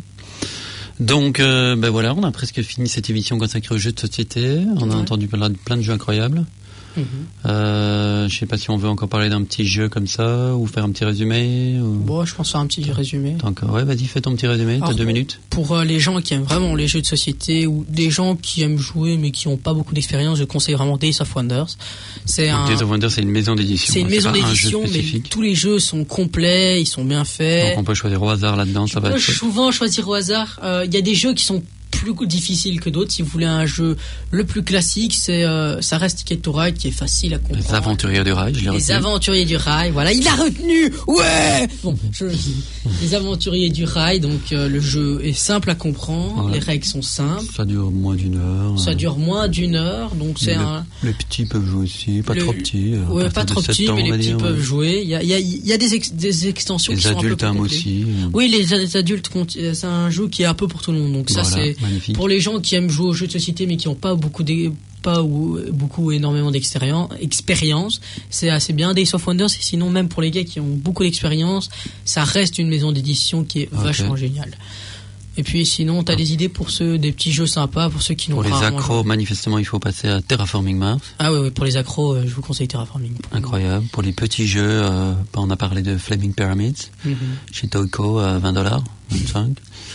Donc, euh, ben voilà, on a presque fini cette émission consacrée aux jeux de société. On a ouais. entendu parler de plein de jeux incroyables. Mm-hmm. Euh, je sais pas si on veut encore parler d'un petit jeu comme ça ou faire un petit résumé. Ou... Bon, je pense faire un petit résumé. Encore, ouais, vas-y, fais ton petit résumé. T'as deux minutes. Pour euh, les gens qui aiment vraiment les jeux de société ou des gens qui aiment jouer mais qui n'ont pas beaucoup d'expérience, je conseille vraiment Days of Wonders. C'est Donc, un... Days of Wonders, c'est une maison d'édition. C'est une hein, maison c'est d'édition, mais tous les jeux sont complets, ils sont bien faits. Donc on peut choisir au hasard là-dedans. Tu ça peux va être... souvent choisir au hasard. Il euh, y a des jeux qui sont plus difficile que d'autres. Si vous voulez un jeu le plus classique, c'est euh, ça reste Ticket to Ride qui est facile à comprendre. Les aventuriers du rail, je l'ai retenu. Les aventuriers du rail, voilà, il l'a retenu. Ouais. Bon, je... les aventuriers du rail, donc euh, le jeu est simple à comprendre, ouais. Les règles sont simples. Ça dure moins d'une heure. Ça dure moins d'une heure, donc c'est le, un. Les petits peuvent jouer aussi, pas le... trop petits. Ouais, pas trop petits, mais les petits dire, peuvent ouais. jouer. Il y a, il y a, il y a des, ex... des extensions les qui sont un peu adultes aiment aussi. Oui, les, les adultes, c'est un jeu qui est un peu pour tout le monde. Donc ça, voilà, c'est magnifique. Pour les gens qui aiment jouer aux jeux de société mais qui n'ont pas beaucoup de, pas ou, beaucoup énormément d'expérience, c'est assez bien. Days of Wonders, et sinon même pour les gars qui ont beaucoup d'expérience, ça reste une maison d'édition qui est okay. vachement géniale. Et puis sinon, tu as des idées pour ceux des petits jeux sympas pour ceux qui n'ont pas. Pour les accros, joué. Manifestement, il faut passer à Terraforming Mars. Ah oui, oui pour les accros, je vous conseille Terraforming. Incroyable. Pour les petits jeux, euh, on a parlé de Flaming Pyramids mm-hmm. chez Toyco à vingt dollars, vingt-cinq.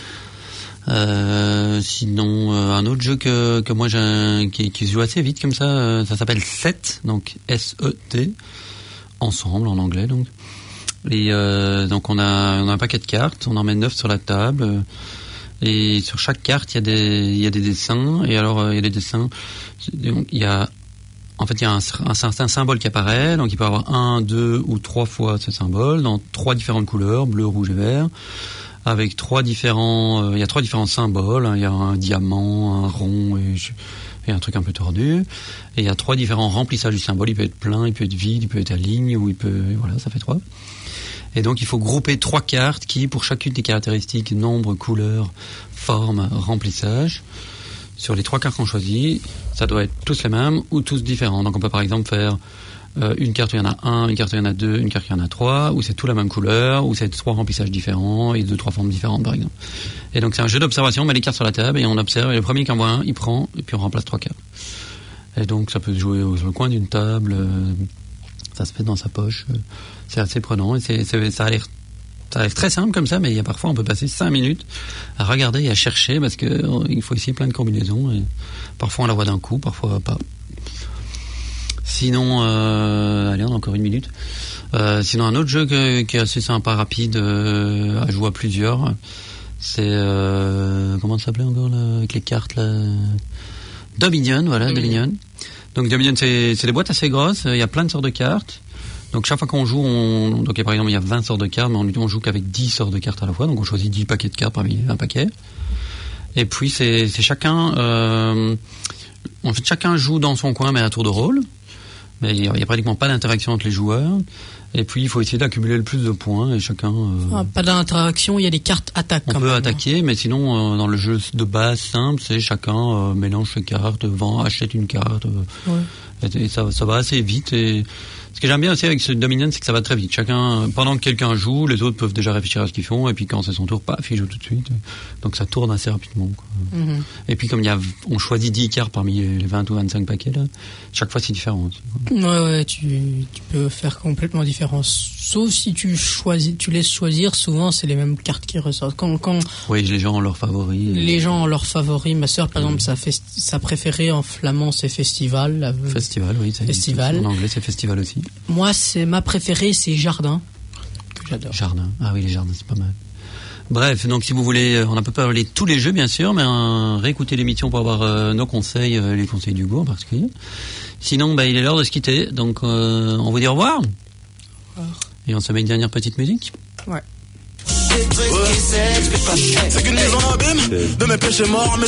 Euh, sinon, euh, un autre jeu que, que moi j'ai, qui, qui se joue assez vite comme ça, euh, ça s'appelle Set, donc S E T, ensemble en anglais donc. Et euh, donc on a, on a un paquet de cartes, on en met neuf sur la table, euh, et sur chaque carte il y a des, il y a des dessins, et alors euh, il y a des dessins, donc il y a, en fait il y a un, un, un symbole qui apparaît, donc il peut y avoir un, deux ou trois fois ce symbole, dans trois différentes couleurs, bleu, rouge et vert. Avec trois différents, euh, il y a trois différents symboles. Hein, il y a un diamant, un rond et, et un truc un peu tordu. Et il y a trois différents remplissages du symbole. Il peut être plein, il peut être vide, il peut être à ligne, ou il peut, voilà, ça fait trois. Et donc il faut grouper trois cartes qui, pour chacune des caractéristiques, nombre, couleur, forme, remplissage, sur les trois cartes qu'on choisit, ça doit être tous les mêmes ou tous différents. Donc on peut par exemple faire Euh, une carte où il y en a un, une carte où il y en a deux, une carte où il y en a trois, où c'est tout la même couleur, où c'est trois remplissages différents et deux, trois formes différentes par exemple. Et donc c'est un jeu d'observation, on met les cartes sur la table et on observe, et le premier qui en voit un, il prend, et puis on remplace trois cartes. Et donc ça peut se jouer au, au coin d'une table, euh, ça se fait dans sa poche, euh, c'est assez prenant, et c'est, c'est, ça a l'air ça a l'air très simple comme ça, mais il y a parfois on peut passer cinq minutes à regarder et à chercher, parce que euh, il faut essayer plein de combinaisons, et parfois on la voit d'un coup, parfois pas. Sinon, euh, allez, on a encore une minute. Euh, sinon, un autre jeu que, qui est assez sympa, rapide, euh, à jouer à plusieurs, c'est euh, comment ça s'appelait encore là, avec les cartes là, Dominion, voilà, Dominion. Dominion. Donc Dominion, c'est, c'est des boîtes assez grosses. Il y a plein de sortes de cartes. Donc chaque fois qu'on joue, on, donc par exemple il y a vingt sortes de cartes, mais on, on joue qu'avec dix sortes de cartes à la fois. Donc on choisit dix paquets de cartes parmi un paquet. Et puis c'est, c'est chacun, euh, en fait chacun joue dans son coin, mais à tour de rôle. Mais il n'y a pratiquement pas d'interaction entre les joueurs. Et puis, il faut essayer d'accumuler le plus de points. Et chacun... Euh, ah, pas d'interaction, il y a des cartes attaques. On quand peut même, attaquer, hein. Mais sinon, euh, dans le jeu de base simple, c'est chacun euh, mélange ses cartes, vend, achète une carte. Euh, ouais. Et ça, ça va assez vite. Et ce que j'aime bien aussi avec ce Dominion, c'est que ça va très vite. Chacun, pendant que quelqu'un joue, les autres peuvent déjà réfléchir à ce qu'ils font, et puis quand c'est son tour, paf, ils jouent tout de suite. Donc ça tourne assez rapidement, quoi. Mm-hmm. Et puis comme il y a, on choisit dix cartes parmi les vingt ou vingt-cinq paquets, là, chaque fois c'est différent aussi, quoi. Ouais, ouais, tu, tu peux faire complètement différent. Sauf si tu choisis, tu laisses choisir, souvent c'est les mêmes cartes qui ressortent. Quand, quand oui, les gens ont leurs favoris. Les gens ont leurs favoris. Ma sœur, par mmh. exemple, sa, fest, sa préférée en flamand, c'est Festival. La... Festival, oui. C'est Festival. En anglais, c'est Festival aussi. Moi, c'est ma préférée, c'est Jardin, que j'adore. Jardin. Ah oui, les jardins, c'est pas mal. Bref, donc si vous voulez, on n'a pas parlé de tous les jeux, bien sûr, mais euh, réécoutez l'émission pour avoir euh, nos conseils, euh, les conseils du goût en particulier. Sinon, bah, il est l'heure de se quitter. Donc, euh, on vous dit au revoir. Au revoir. Et on se met une dernière petite musique. Ouais. C'est qu'une mise en abîme de mes péchés morts, mais